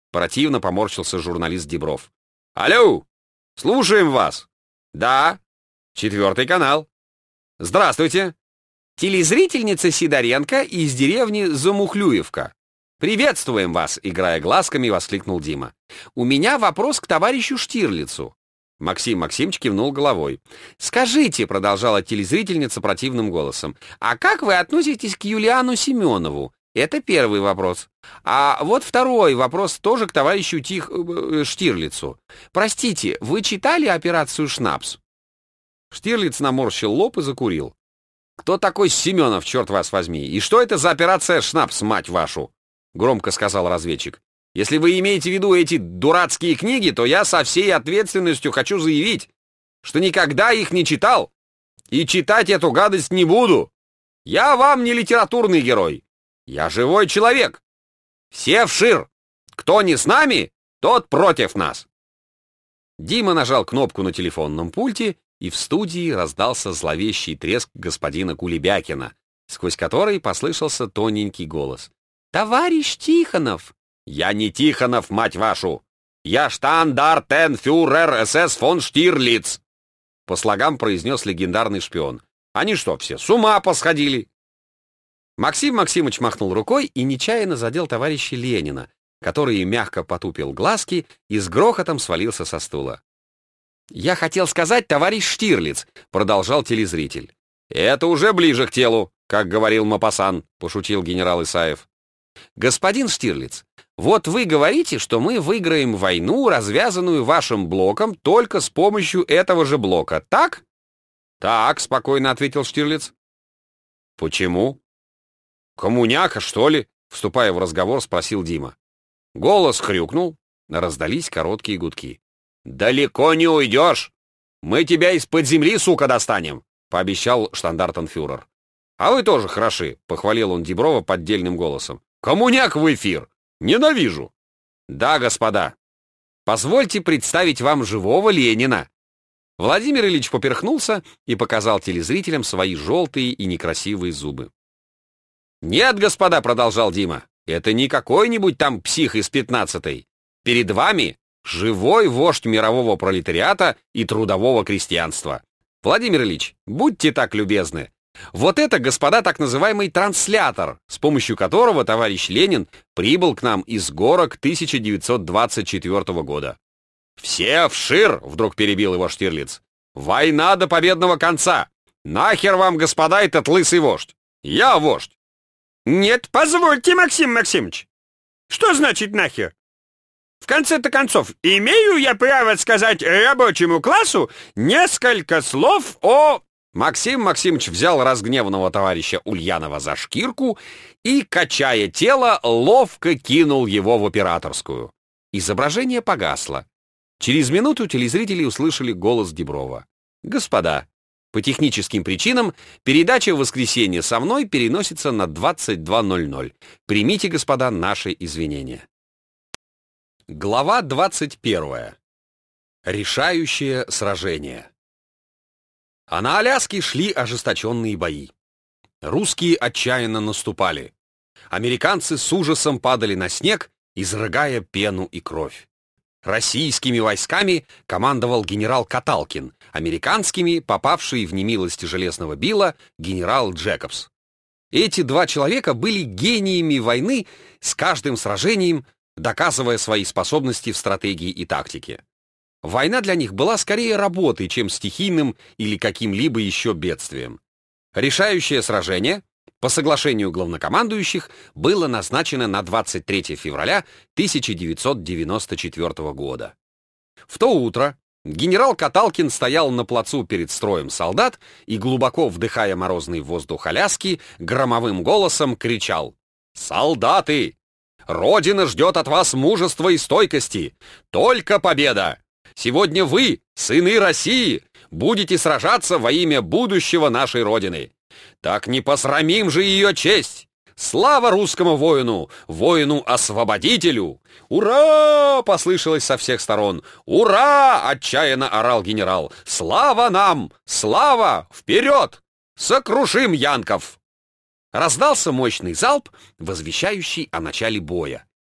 Противно поморщился журналист Дибров. «Алло! Слушаем вас!» «Да, четвертый канал». «Здравствуйте! Телезрительница Сидоренко из деревни Замухлюевка. Приветствуем вас!» — играя глазками, воскликнул Дима. «У меня вопрос к товарищу Штирлицу». Максим Максимович кивнул головой. «Скажите», — продолжала телезрительница противным голосом, «а как вы относитесь к Юлиану Семенову? Это первый вопрос. А вот второй вопрос тоже к товарищу Тих... Штирлицу. Простите, вы читали «Операцию Шнапс»?» Штирлиц наморщил лоб и закурил. «Кто такой Семенов, черт вас возьми? И что это за операция Шнапс, мать вашу?» — громко сказал разведчик. «Если вы имеете в виду эти дурацкие книги, то я со всей ответственностью хочу заявить, что никогда их не читал и читать эту гадость не буду. Я вам не литературный герой. Я живой человек. Все вшир. Кто не с нами, тот против нас». Дима нажал кнопку на телефонном пульте, и в студии раздался зловещий треск господина Кулебякина, сквозь который послышался тоненький голос. «Товарищ Тихонов!» «Я не Тихонов, мать вашу! Я штандартенфюрер СС фон Штирлиц!» По слогам произнес легендарный шпион. «Они что, все с ума посходили?» Максим Максимович махнул рукой и нечаянно задел товарища Ленина, который мягко потупил глазки и с грохотом свалился со стула. «Я хотел сказать, товарищ Штирлиц», — продолжал телезритель. «Это уже ближе к телу, как говорил Мопассан», — пошутил генерал Исаев. «Господин Штирлиц, вот вы говорите, что мы выиграем войну, развязанную вашим блоком, только с помощью этого же блока, так?» «Так», — спокойно ответил Штирлиц. «Почему?» «Коммуняка, что ли?» — вступая в разговор, спросил Дима. Голос хрюкнул, раздались короткие гудки. «Далеко не уйдешь! Мы тебя из-под земли, сука, достанем!» — пообещал штандартенфюрер. «А вы тоже хороши», — похвалил он Диброва поддельным голосом. «Коммуняк в эфир! Ненавижу!» «Да, господа, позвольте представить вам живого Ленина!» Владимир Ильич поперхнулся и показал телезрителям свои желтые и некрасивые зубы. «Нет, господа», — продолжал Дима, — «это не какой-нибудь там псих из пятнадцатой. Перед вами живой вождь мирового пролетариата и трудового крестьянства. Владимир Ильич, будьте так любезны. Вот это, господа, так называемый транслятор, с помощью которого товарищ Ленин прибыл к нам из горок тысяча девятьсот двадцать четвёртого года». «Все вшир!» — вдруг перебил его Штирлиц. «Война до победного конца! Нахер вам, господа, этот лысый вождь! Я вождь!» «Нет, позвольте, Максим Максимович. Что значит нахер? В конце-то концов, имею я право сказать рабочему классу несколько слов о...» Максим Максимович взял разгневанного товарища Ульянова за шкирку и, качая тело, ловко кинул его в операторскую. Изображение погасло. Через минуту телезрители услышали голос Диброва. «Господа, по техническим причинам передача в воскресенье со мной переносится на двадцать два ноль ноль. Примите, господа, наши извинения». Глава двадцать первая. Решающее сражение. А на Аляске шли ожесточенные бои. Русские отчаянно наступали. Американцы с ужасом падали на снег, изрыгая пену и кровь. Российскими войсками командовал генерал Каталкин, американскими, попавший в немилость Железного Билла, генерал Джекобс. Эти два человека были гениями войны, с каждым сражением доказывая свои способности в стратегии и тактике. Война для них была скорее работой, чем стихийным или каким-либо еще бедствием. Решающее сражение, по соглашению главнокомандующих, было назначено на двадцать третье февраля тысяча девятьсот девяносто четвёртого года. В то утро генерал Каталкин стоял на плацу перед строем солдат и, глубоко вдыхая морозный воздух Аляски, громовым голосом кричал: «Солдаты! Родина ждет от вас мужества и стойкости! Только победа! Сегодня вы, сыны России, будете сражаться во имя будущего нашей Родины! Так не посрамим же ее честь! Слава русскому воину, воину-освободителю! Ура!» — послышалось со всех сторон. «Ура!» — отчаянно орал генерал. «Слава нам! Слава! Вперед! Сокрушим янков!» Раздался мощный залп, возвещающий о начале боя.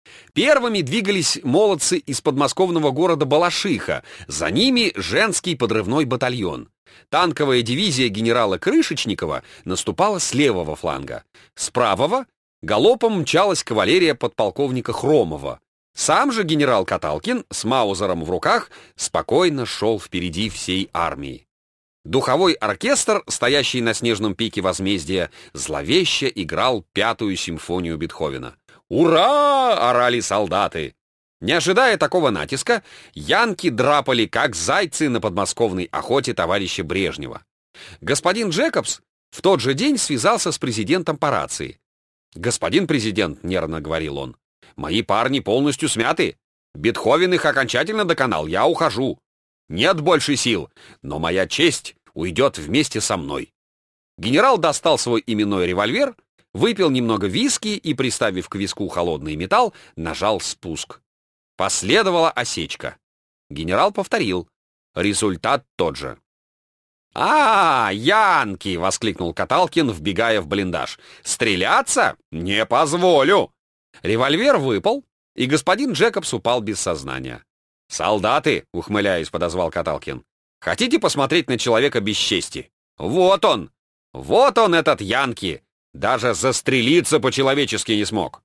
Первыми двигались молодцы из подмосковного города Балашиха, за ними женский подрывной батальон. Танковая дивизия генерала Крышечникова наступала с левого фланга. С правого галопом мчалась кавалерия подполковника Хромова. Сам же генерал Каталкин с маузером в руках спокойно шел впереди всей армии. Духовой оркестр, стоящий на снежном пике возмездия, зловеще играл пятую симфонию Бетховена. «Ура!» — орали солдаты. Не ожидая такого натиска, янки драпали, как зайцы на подмосковной охоте товарища Брежнева. Господин Джекобс в тот же день связался с президентом по рации. «Господин президент», — нервно говорил он, — «мои парни полностью смяты. Бетховен их окончательно доконал, я ухожу. Нет больше сил, но моя честь уйдет вместе со мной». Генерал достал свой именной револьвер, выпил немного виски и, приставив к виску холодный металл, нажал спуск. Последовала осечка. Генерал повторил. Результат тот же. «А, янки!» — воскликнул Каталкин, вбегая в блиндаж. «Стреляться? Не позволю!» Револьвер выпал, и господин Джекобс упал без сознания. «Солдаты!» — ухмыляясь, подозвал Каталкин. «Хотите посмотреть на человека без чести? Вот он! Вот он, этот янки! Даже застрелиться по-человечески не смог!»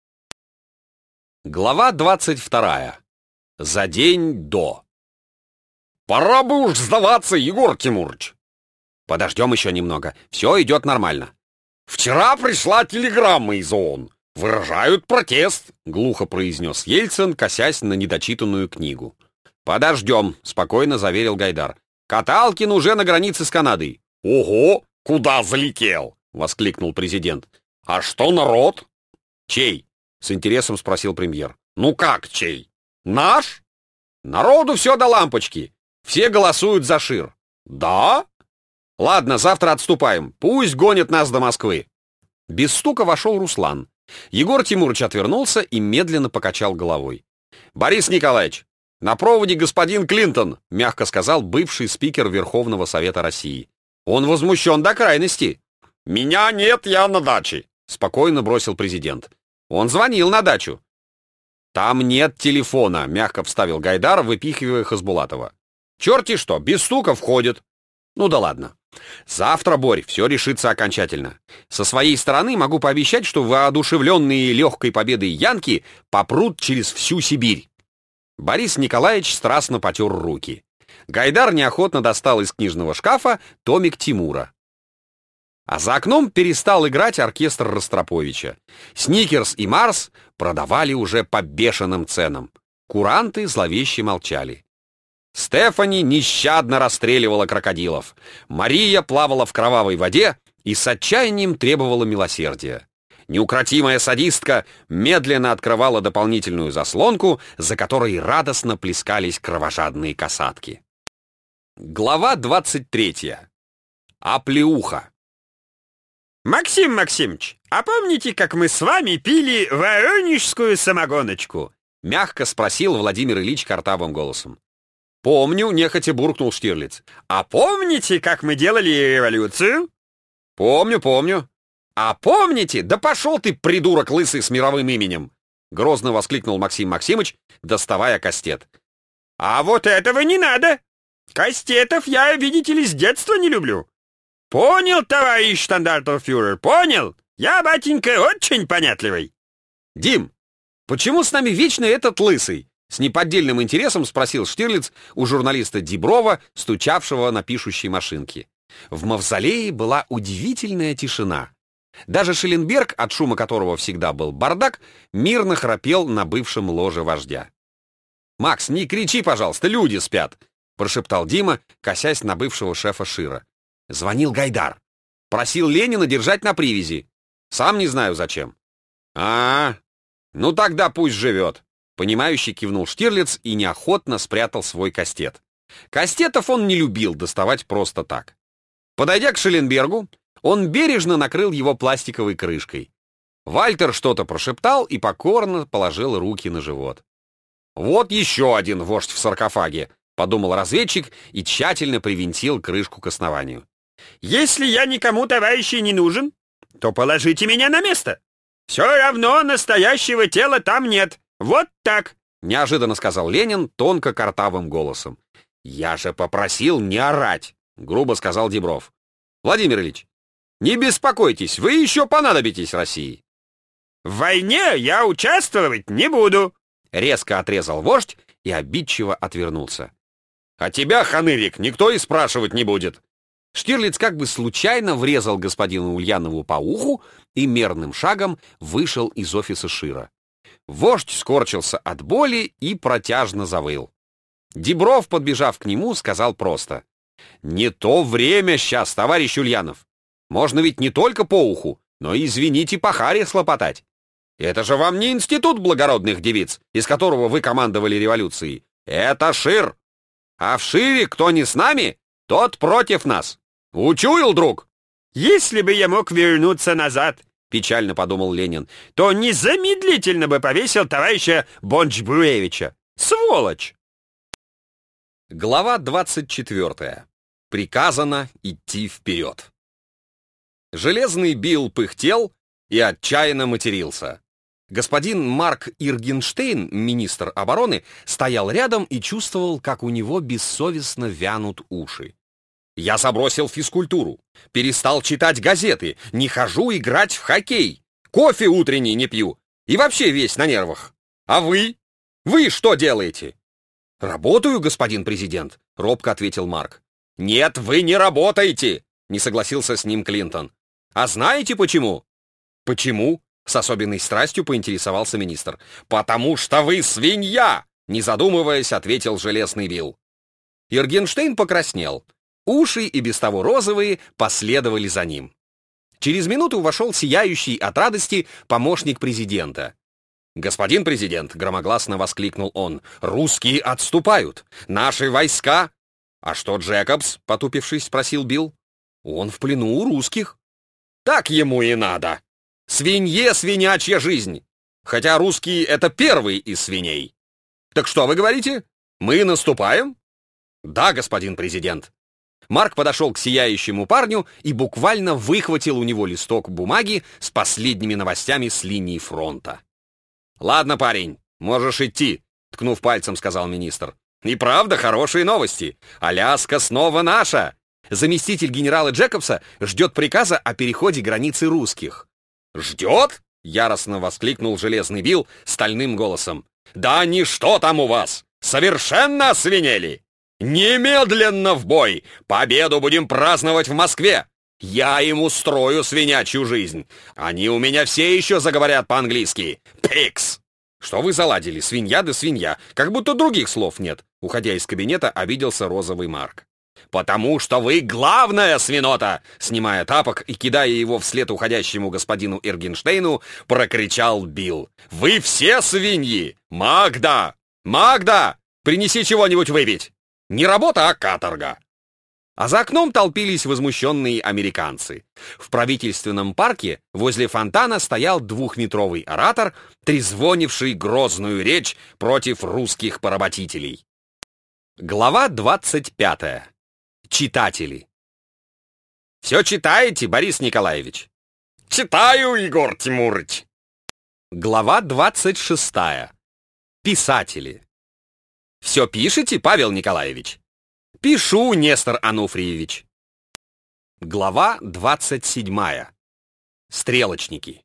Глава двадцать вторая. За день до. «Пора бы уж сдаваться, Егор Тимурыч!» «Подождем еще немного. Все идет нормально». «Вчера пришла телеграмма из ООН. Выражают протест», — глухо произнес Ельцин, косясь на недочитанную книгу. «Подождем», — спокойно заверил Гайдар. «Каталкин уже на границе с Канадой». «Ого! Куда залетел?» — воскликнул президент. «А что народ?» «Чей?» — с интересом спросил премьер. «Ну как чей? Наш?» «Народу все до лампочки. Все голосуют за Шир». «Да?» «Ладно, завтра отступаем. Пусть гонят нас до Москвы». Без стука вошел Руслан. Егор Тимурович отвернулся и медленно покачал головой. «Борис Николаевич, на проводе господин Клинтон», — мягко сказал бывший спикер Верховного Совета России. «Он возмущен до крайности». «Меня нет, я на даче», — спокойно бросил президент. «Он звонил на дачу». «Там нет телефона», — мягко вставил Гайдар, выпихивая Хасбулатова. «Черти что, без стука входит». «Ну да ладно. Завтра, Борь, все решится окончательно. Со своей стороны могу пообещать, что воодушевленные легкой победой янки попрут через всю Сибирь». Борис Николаевич страстно потер руки. Гайдар неохотно достал из книжного шкафа томик Тимура. А за окном перестал играть оркестр Ростроповича. Сникерс и Марс продавали уже по бешеным ценам. Куранты зловеще молчали. Стефани нещадно расстреливала крокодилов. Мария плавала в кровавой воде и с отчаянием требовала милосердия. Неукротимая садистка медленно открывала дополнительную заслонку, за которой радостно плескались кровожадные касатки. Глава двадцать третья. Оплеуха. «Максим Максимович, а помните, как мы с вами пили воронежскую самогоночку?» — мягко спросил Владимир Ильич картавым голосом. «Помню», — нехотя буркнул Штирлиц. «А помните, как мы делали революцию?» «Помню, помню». «А помните? Да пошел ты, придурок лысый с мировым именем!» — грозно воскликнул Максим Максимыч, доставая кастет. «А вот этого не надо! Кастетов я, видите ли, с детства не люблю. Понял, товарищ штандартенфюрер, понял? Я, батенька, очень понятливый». «Дим, почему с нами вечно этот лысый?» — с неподдельным интересом спросил Штирлиц у журналиста Диброва, стучавшего на пишущей машинке. В мавзолее была удивительная тишина. Даже Шелленберг, от шума которого всегда был бардак, мирно храпел на бывшем ложе вождя. «Макс, не кричи, пожалуйста, люди спят!» — прошептал Дима, косясь на бывшего шефа Шира. Звонил Гайдар. Просил Ленина держать на привязи. Сам не знаю зачем. а, -а, -а ну тогда пусть живет. Понимающий кивнул Штирлиц и неохотно спрятал свой кастет. Кастетов он не любил доставать просто так. Подойдя к Шелленбергу, он бережно накрыл его пластиковой крышкой. Вальтер что-то прошептал и покорно положил руки на живот. «Вот еще один вождь в саркофаге», — подумал разведчик и тщательно привинтил крышку к основанию. «Если я никому, товарищи, не нужен, то положите меня на место. Все равно настоящего тела там нет. Вот так!» Неожиданно сказал Ленин тонко картавым голосом. «Я же попросил не орать!» — грубо сказал Дибров. «Владимир Ильич, не беспокойтесь, вы еще понадобитесь России!» «В войне я участвовать не буду!» — резко отрезал вождь и обидчиво отвернулся. «А тебя, Ханырик, никто и спрашивать не будет!» Штирлиц как бы случайно врезал господину Ульянову по уху и мерным шагом вышел из офиса Шира. Вождь скорчился от боли и протяжно завыл. Дибров, подбежав к нему, сказал просто: «Не то время сейчас, товарищ Ульянов. Можно ведь не только по уху, но и, извините, по харе слопотать. Это же вам не институт благородных девиц, из которого вы командовали революцией. Это Шир. А в Шире кто не с нами, тот против нас. Учуял, друг?» «Если бы я мог вернуться назад, — печально подумал Ленин, — то незамедлительно бы повесил товарища Бонч-Бруевича. Сволочь!» Глава двадцать четвертая. Приказано идти вперед. Железный Билл пыхтел и отчаянно матерился. Господин Марк Иргенштейн, министр обороны, стоял рядом и чувствовал, как у него бессовестно вянут уши. «Я забросил физкультуру, перестал читать газеты, не хожу играть в хоккей, кофе утренний не пью и вообще весь на нервах. А вы? Вы что делаете?» «Работаю, господин президент», — робко ответил Марк. «Нет, вы не работаете», — не согласился с ним Клинтон. «А знаете почему?» «Почему?» — с особенной страстью поинтересовался министр. «Потому что вы свинья!» — не задумываясь, ответил Железный Билл. Иргенштейн покраснел. Уши, и без того розовые, последовали за ним. Через минуту вошел сияющий от радости помощник президента. «Господин президент», — громогласно воскликнул он, — «русские отступают! Наши войска...» «А что Джекобс?» — потупившись, спросил Билл. «Он в плену у русских». «Так ему и надо! Свинье свинячья жизнь! Хотя русские — это первый из свиней. Так что вы говорите? Мы наступаем?» «Да, господин президент». Марк подошел к сияющему парню и буквально выхватил у него листок бумаги с последними новостями с линии фронта. «Ладно, парень, можешь идти», — ткнув пальцем, сказал министр. «И правда, хорошие новости. Аляска снова наша. Заместитель генерала Джекобса ждет приказа о переходе границы русских». «Ждет?» — яростно воскликнул Железный Билл стальным голосом. «Да ничто там у вас! Совершенно освинели! Немедленно в бой! Победу будем праздновать в Москве! Я им устрою свинячью жизнь! Они у меня все еще заговорят по-английски! Пикс!» «Что вы заладили? Свинья да свинья! Как будто других слов нет!» Уходя из кабинета, обиделся розовый Марк. «Потому что вы главная свинота!» Снимая тапок и кидая его вслед уходящему господину Иргенштейну, прокричал Билл. «Вы все свиньи! Магда! Магда! Принеси чего-нибудь выпить! Не работа, а каторга!» А за окном толпились возмущенные американцы. В правительственном парке возле фонтана стоял двухметровый оратор, трезвонивший грозную речь против русских поработителей. Глава двадцать пятая. Читатели. «Все читаете, Борис Николаевич?» «Читаю, Егор Тимурыч!» Глава двадцать шестая. Писатели. «Все пишете, Павел Николаевич?» «Пишу, Нестор Ануфриевич». Глава двадцать седьмая. Стрелочники.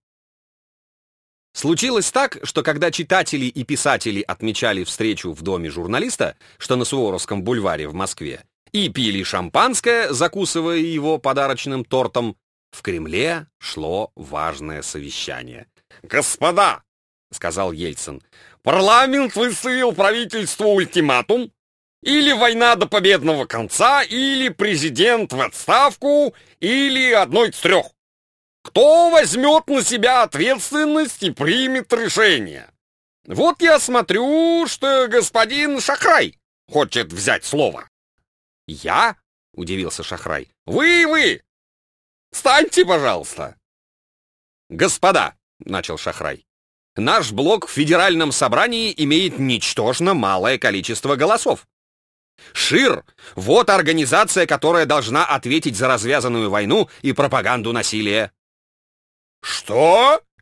Случилось так, что когда читатели и писатели отмечали встречу в доме журналиста, что на Суворовском бульваре в Москве, и пили шампанское, закусывая его подарочным тортом, в Кремле шло важное совещание. «Господа!» — сказал Ельцин. «Парламент выставил правительству ультиматум. Или война до победного конца, или президент в отставку, или одно из трех. Кто возьмет на себя ответственность и примет решение? Вот я смотрю, что господин Шахрай хочет взять слово». «Я?» — удивился Шахрай. «Вы, вы! Встаньте, пожалуйста!» «Господа!» — начал Шахрай. «Наш блок в федеральном собрании имеет ничтожно малое количество голосов. Шир — вот организация, которая должна ответить за развязанную войну и пропаганду насилия». «Что?»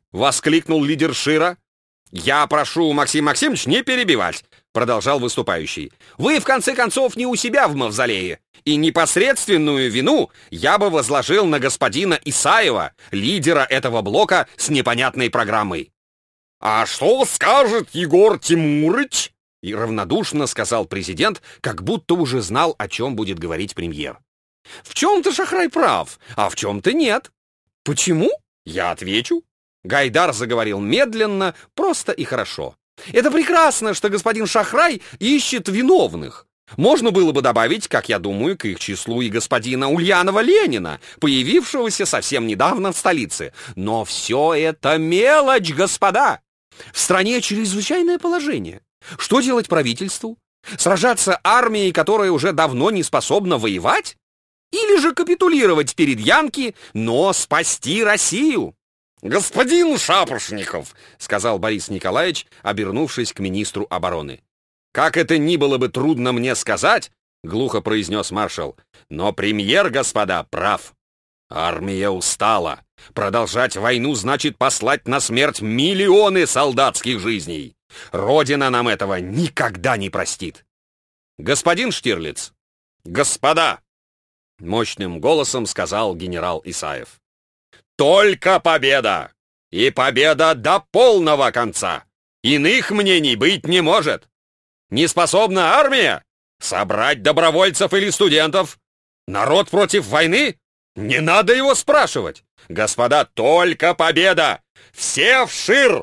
— воскликнул лидер Шира. «Я прошу, Максим Максимович, не перебивать», — продолжал выступающий. «Вы, в конце концов, не у себя в мавзолее, и непосредственную вину я бы возложил на господина Исаева, лидера этого блока с непонятной программой». «А что скажет Егор Тимурыч?» — и равнодушно сказал президент, как будто уже знал, о чем будет говорить премьер. «В чем-то Шахрай прав, а в чем-то нет. Почему? Я отвечу». Гайдар заговорил медленно, просто и хорошо. «Это прекрасно, что господин Шахрай ищет виновных. Можно было бы добавить, как я думаю, к их числу и господина Ульянова Ленина, появившегося совсем недавно в столице. Но все это мелочь, господа. В стране чрезвычайное положение. Что делать правительству? Сражаться армией, которая уже давно не способна воевать? Или же капитулировать перед Янки, но спасти Россию?» «Господин Шапошников», — сказал Борис Николаевич, обернувшись к министру обороны. «Как это ни было бы трудно мне сказать, — глухо произнес маршал, — но премьер, господа, прав. Армия устала. Продолжать войну значит послать на смерть миллионы солдатских жизней. Родина нам этого никогда не простит. Господин Штирлиц!» «Господа!» — мощным голосом сказал генерал Исаев. «Только победа! И победа до полного конца! Иных мнений быть не может! Не способна армия? Собрать добровольцев или студентов? Народ против войны? Не надо его спрашивать! Господа, только победа! Все в шир!»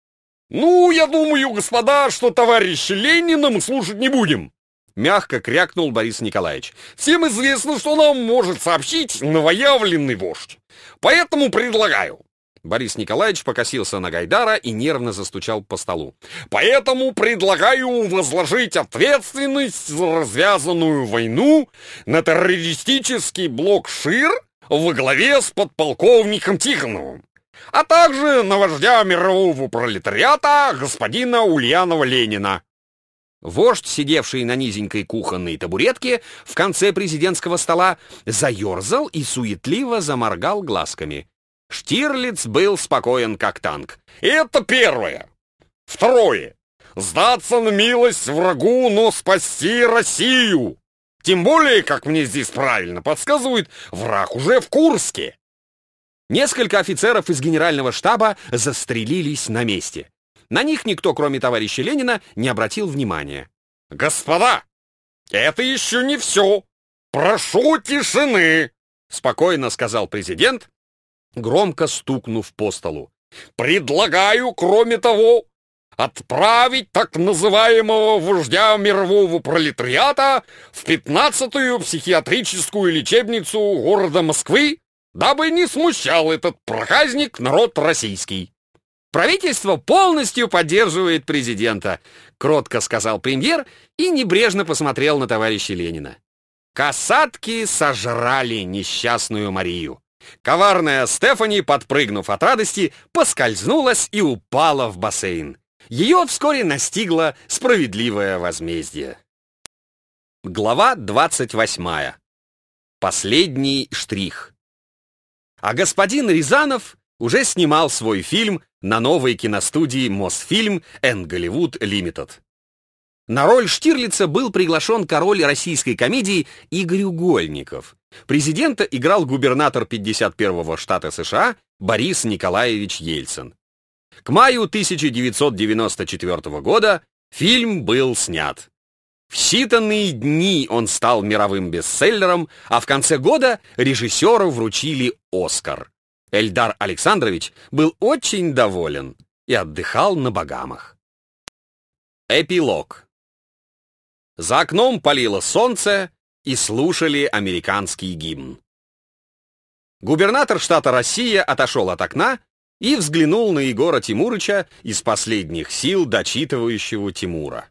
«Ну, я думаю, господа, что товарища Ленина мы слушать не будем», — мягко крякнул Борис Николаевич. «Всем известно, что нам может сообщить новоявленный вождь. Поэтому предлагаю». Борис Николаевич покосился на Гайдара и нервно застучал по столу. «Поэтому предлагаю возложить ответственность за развязанную войну на террористический блок ШИР во главе с подполковником Тихоновым, а также на вождя мирового пролетариата господина Ульянова Ленина». Вождь, сидевший на низенькой кухонной табуретке в конце президентского стола, заерзал и суетливо заморгал глазками. Штирлиц был спокоен, как танк. «Это первое. Второе. Сдаться на милость врагу, но спасти Россию. Тем более, как мне здесь правильно подсказывают, враг уже в Курске». Несколько офицеров из генерального штаба застрелились на месте. На них никто, кроме товарища Ленина, не обратил внимания. «Господа, это еще не все. Прошу тишины», — спокойно сказал президент, громко стукнув по столу. «Предлагаю, кроме того, отправить так называемого вождя мирового пролетариата в пятнадцатую психиатрическую лечебницу города Москвы, дабы не смущал этот проказник народ российский». «Правительство полностью поддерживает президента», — кротко сказал премьер и небрежно посмотрел на товарища Ленина. Касатки сожрали несчастную Марию. Коварная Стефани, подпрыгнув от радости, поскользнулась и упала в бассейн. Ее вскоре настигло справедливое возмездие. Глава двадцать восьмая. Последний штрих. А господин Рязанов уже снимал свой фильм на новой киностудии «Мосфильм энд Голливуд Лимитед». На роль Штирлица был приглашен король российской комедии Игорь Угольников. Президента играл губернатор пятьдесят первого штата США Борис Николаевич Ельцин. К маю тысяча девятьсот девяносто четвёртого года фильм был снят. В считанные дни он стал мировым бестселлером, а в конце года режиссеру вручили «Оскар». Эльдар Александрович был очень доволен и отдыхал на Багамах. Эпилог. За окном палило солнце, и слушали американский гимн. Губернатор штата Россия отошел от окна и взглянул на Егора Тимурыча из последних сил дочитывающего Тимура.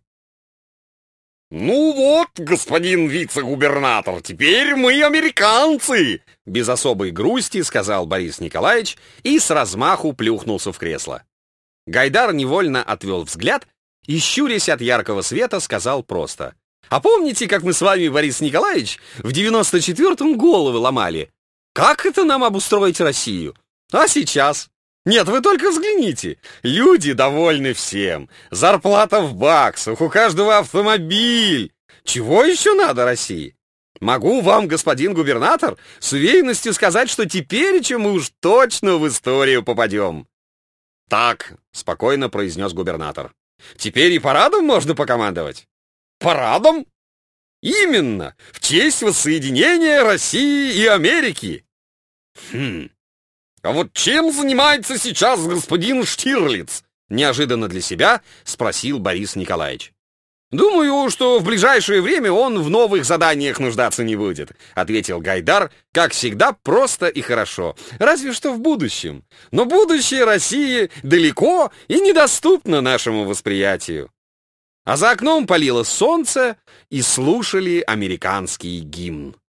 «Ну вот, господин вице-губернатор, теперь мы американцы!» Без особой грусти сказал Борис Николаевич и с размаху плюхнулся в кресло. Гайдар невольно отвел взгляд и, щурясь от яркого света, сказал просто: «А помните, как мы с вами, Борис Николаевич, в девяносто четвёртом головы ломали? Как это нам обустроить Россию? А сейчас? Нет, вы только взгляните. Люди довольны всем. Зарплата в баксах, у каждого автомобиль. Чего еще надо России? Могу вам, господин губернатор, с уверенностью сказать, что теперь мы уж точно в историю попадем. Так, спокойно произнес губернатор. Теперь и парадом можно покомандовать. Парадом? Именно, в честь воссоединения России и Америки. Хм. А вот чем занимается сейчас господин Штирлиц? Неожиданно для себя спросил Борис Николаевич. Думаю, что в ближайшее время он в новых заданиях нуждаться не будет, ответил Гайдар, как всегда, просто и хорошо. Разве что в будущем. Но будущее России далеко и недоступно нашему восприятию. А за окном палило солнце, и слушали американский гимн.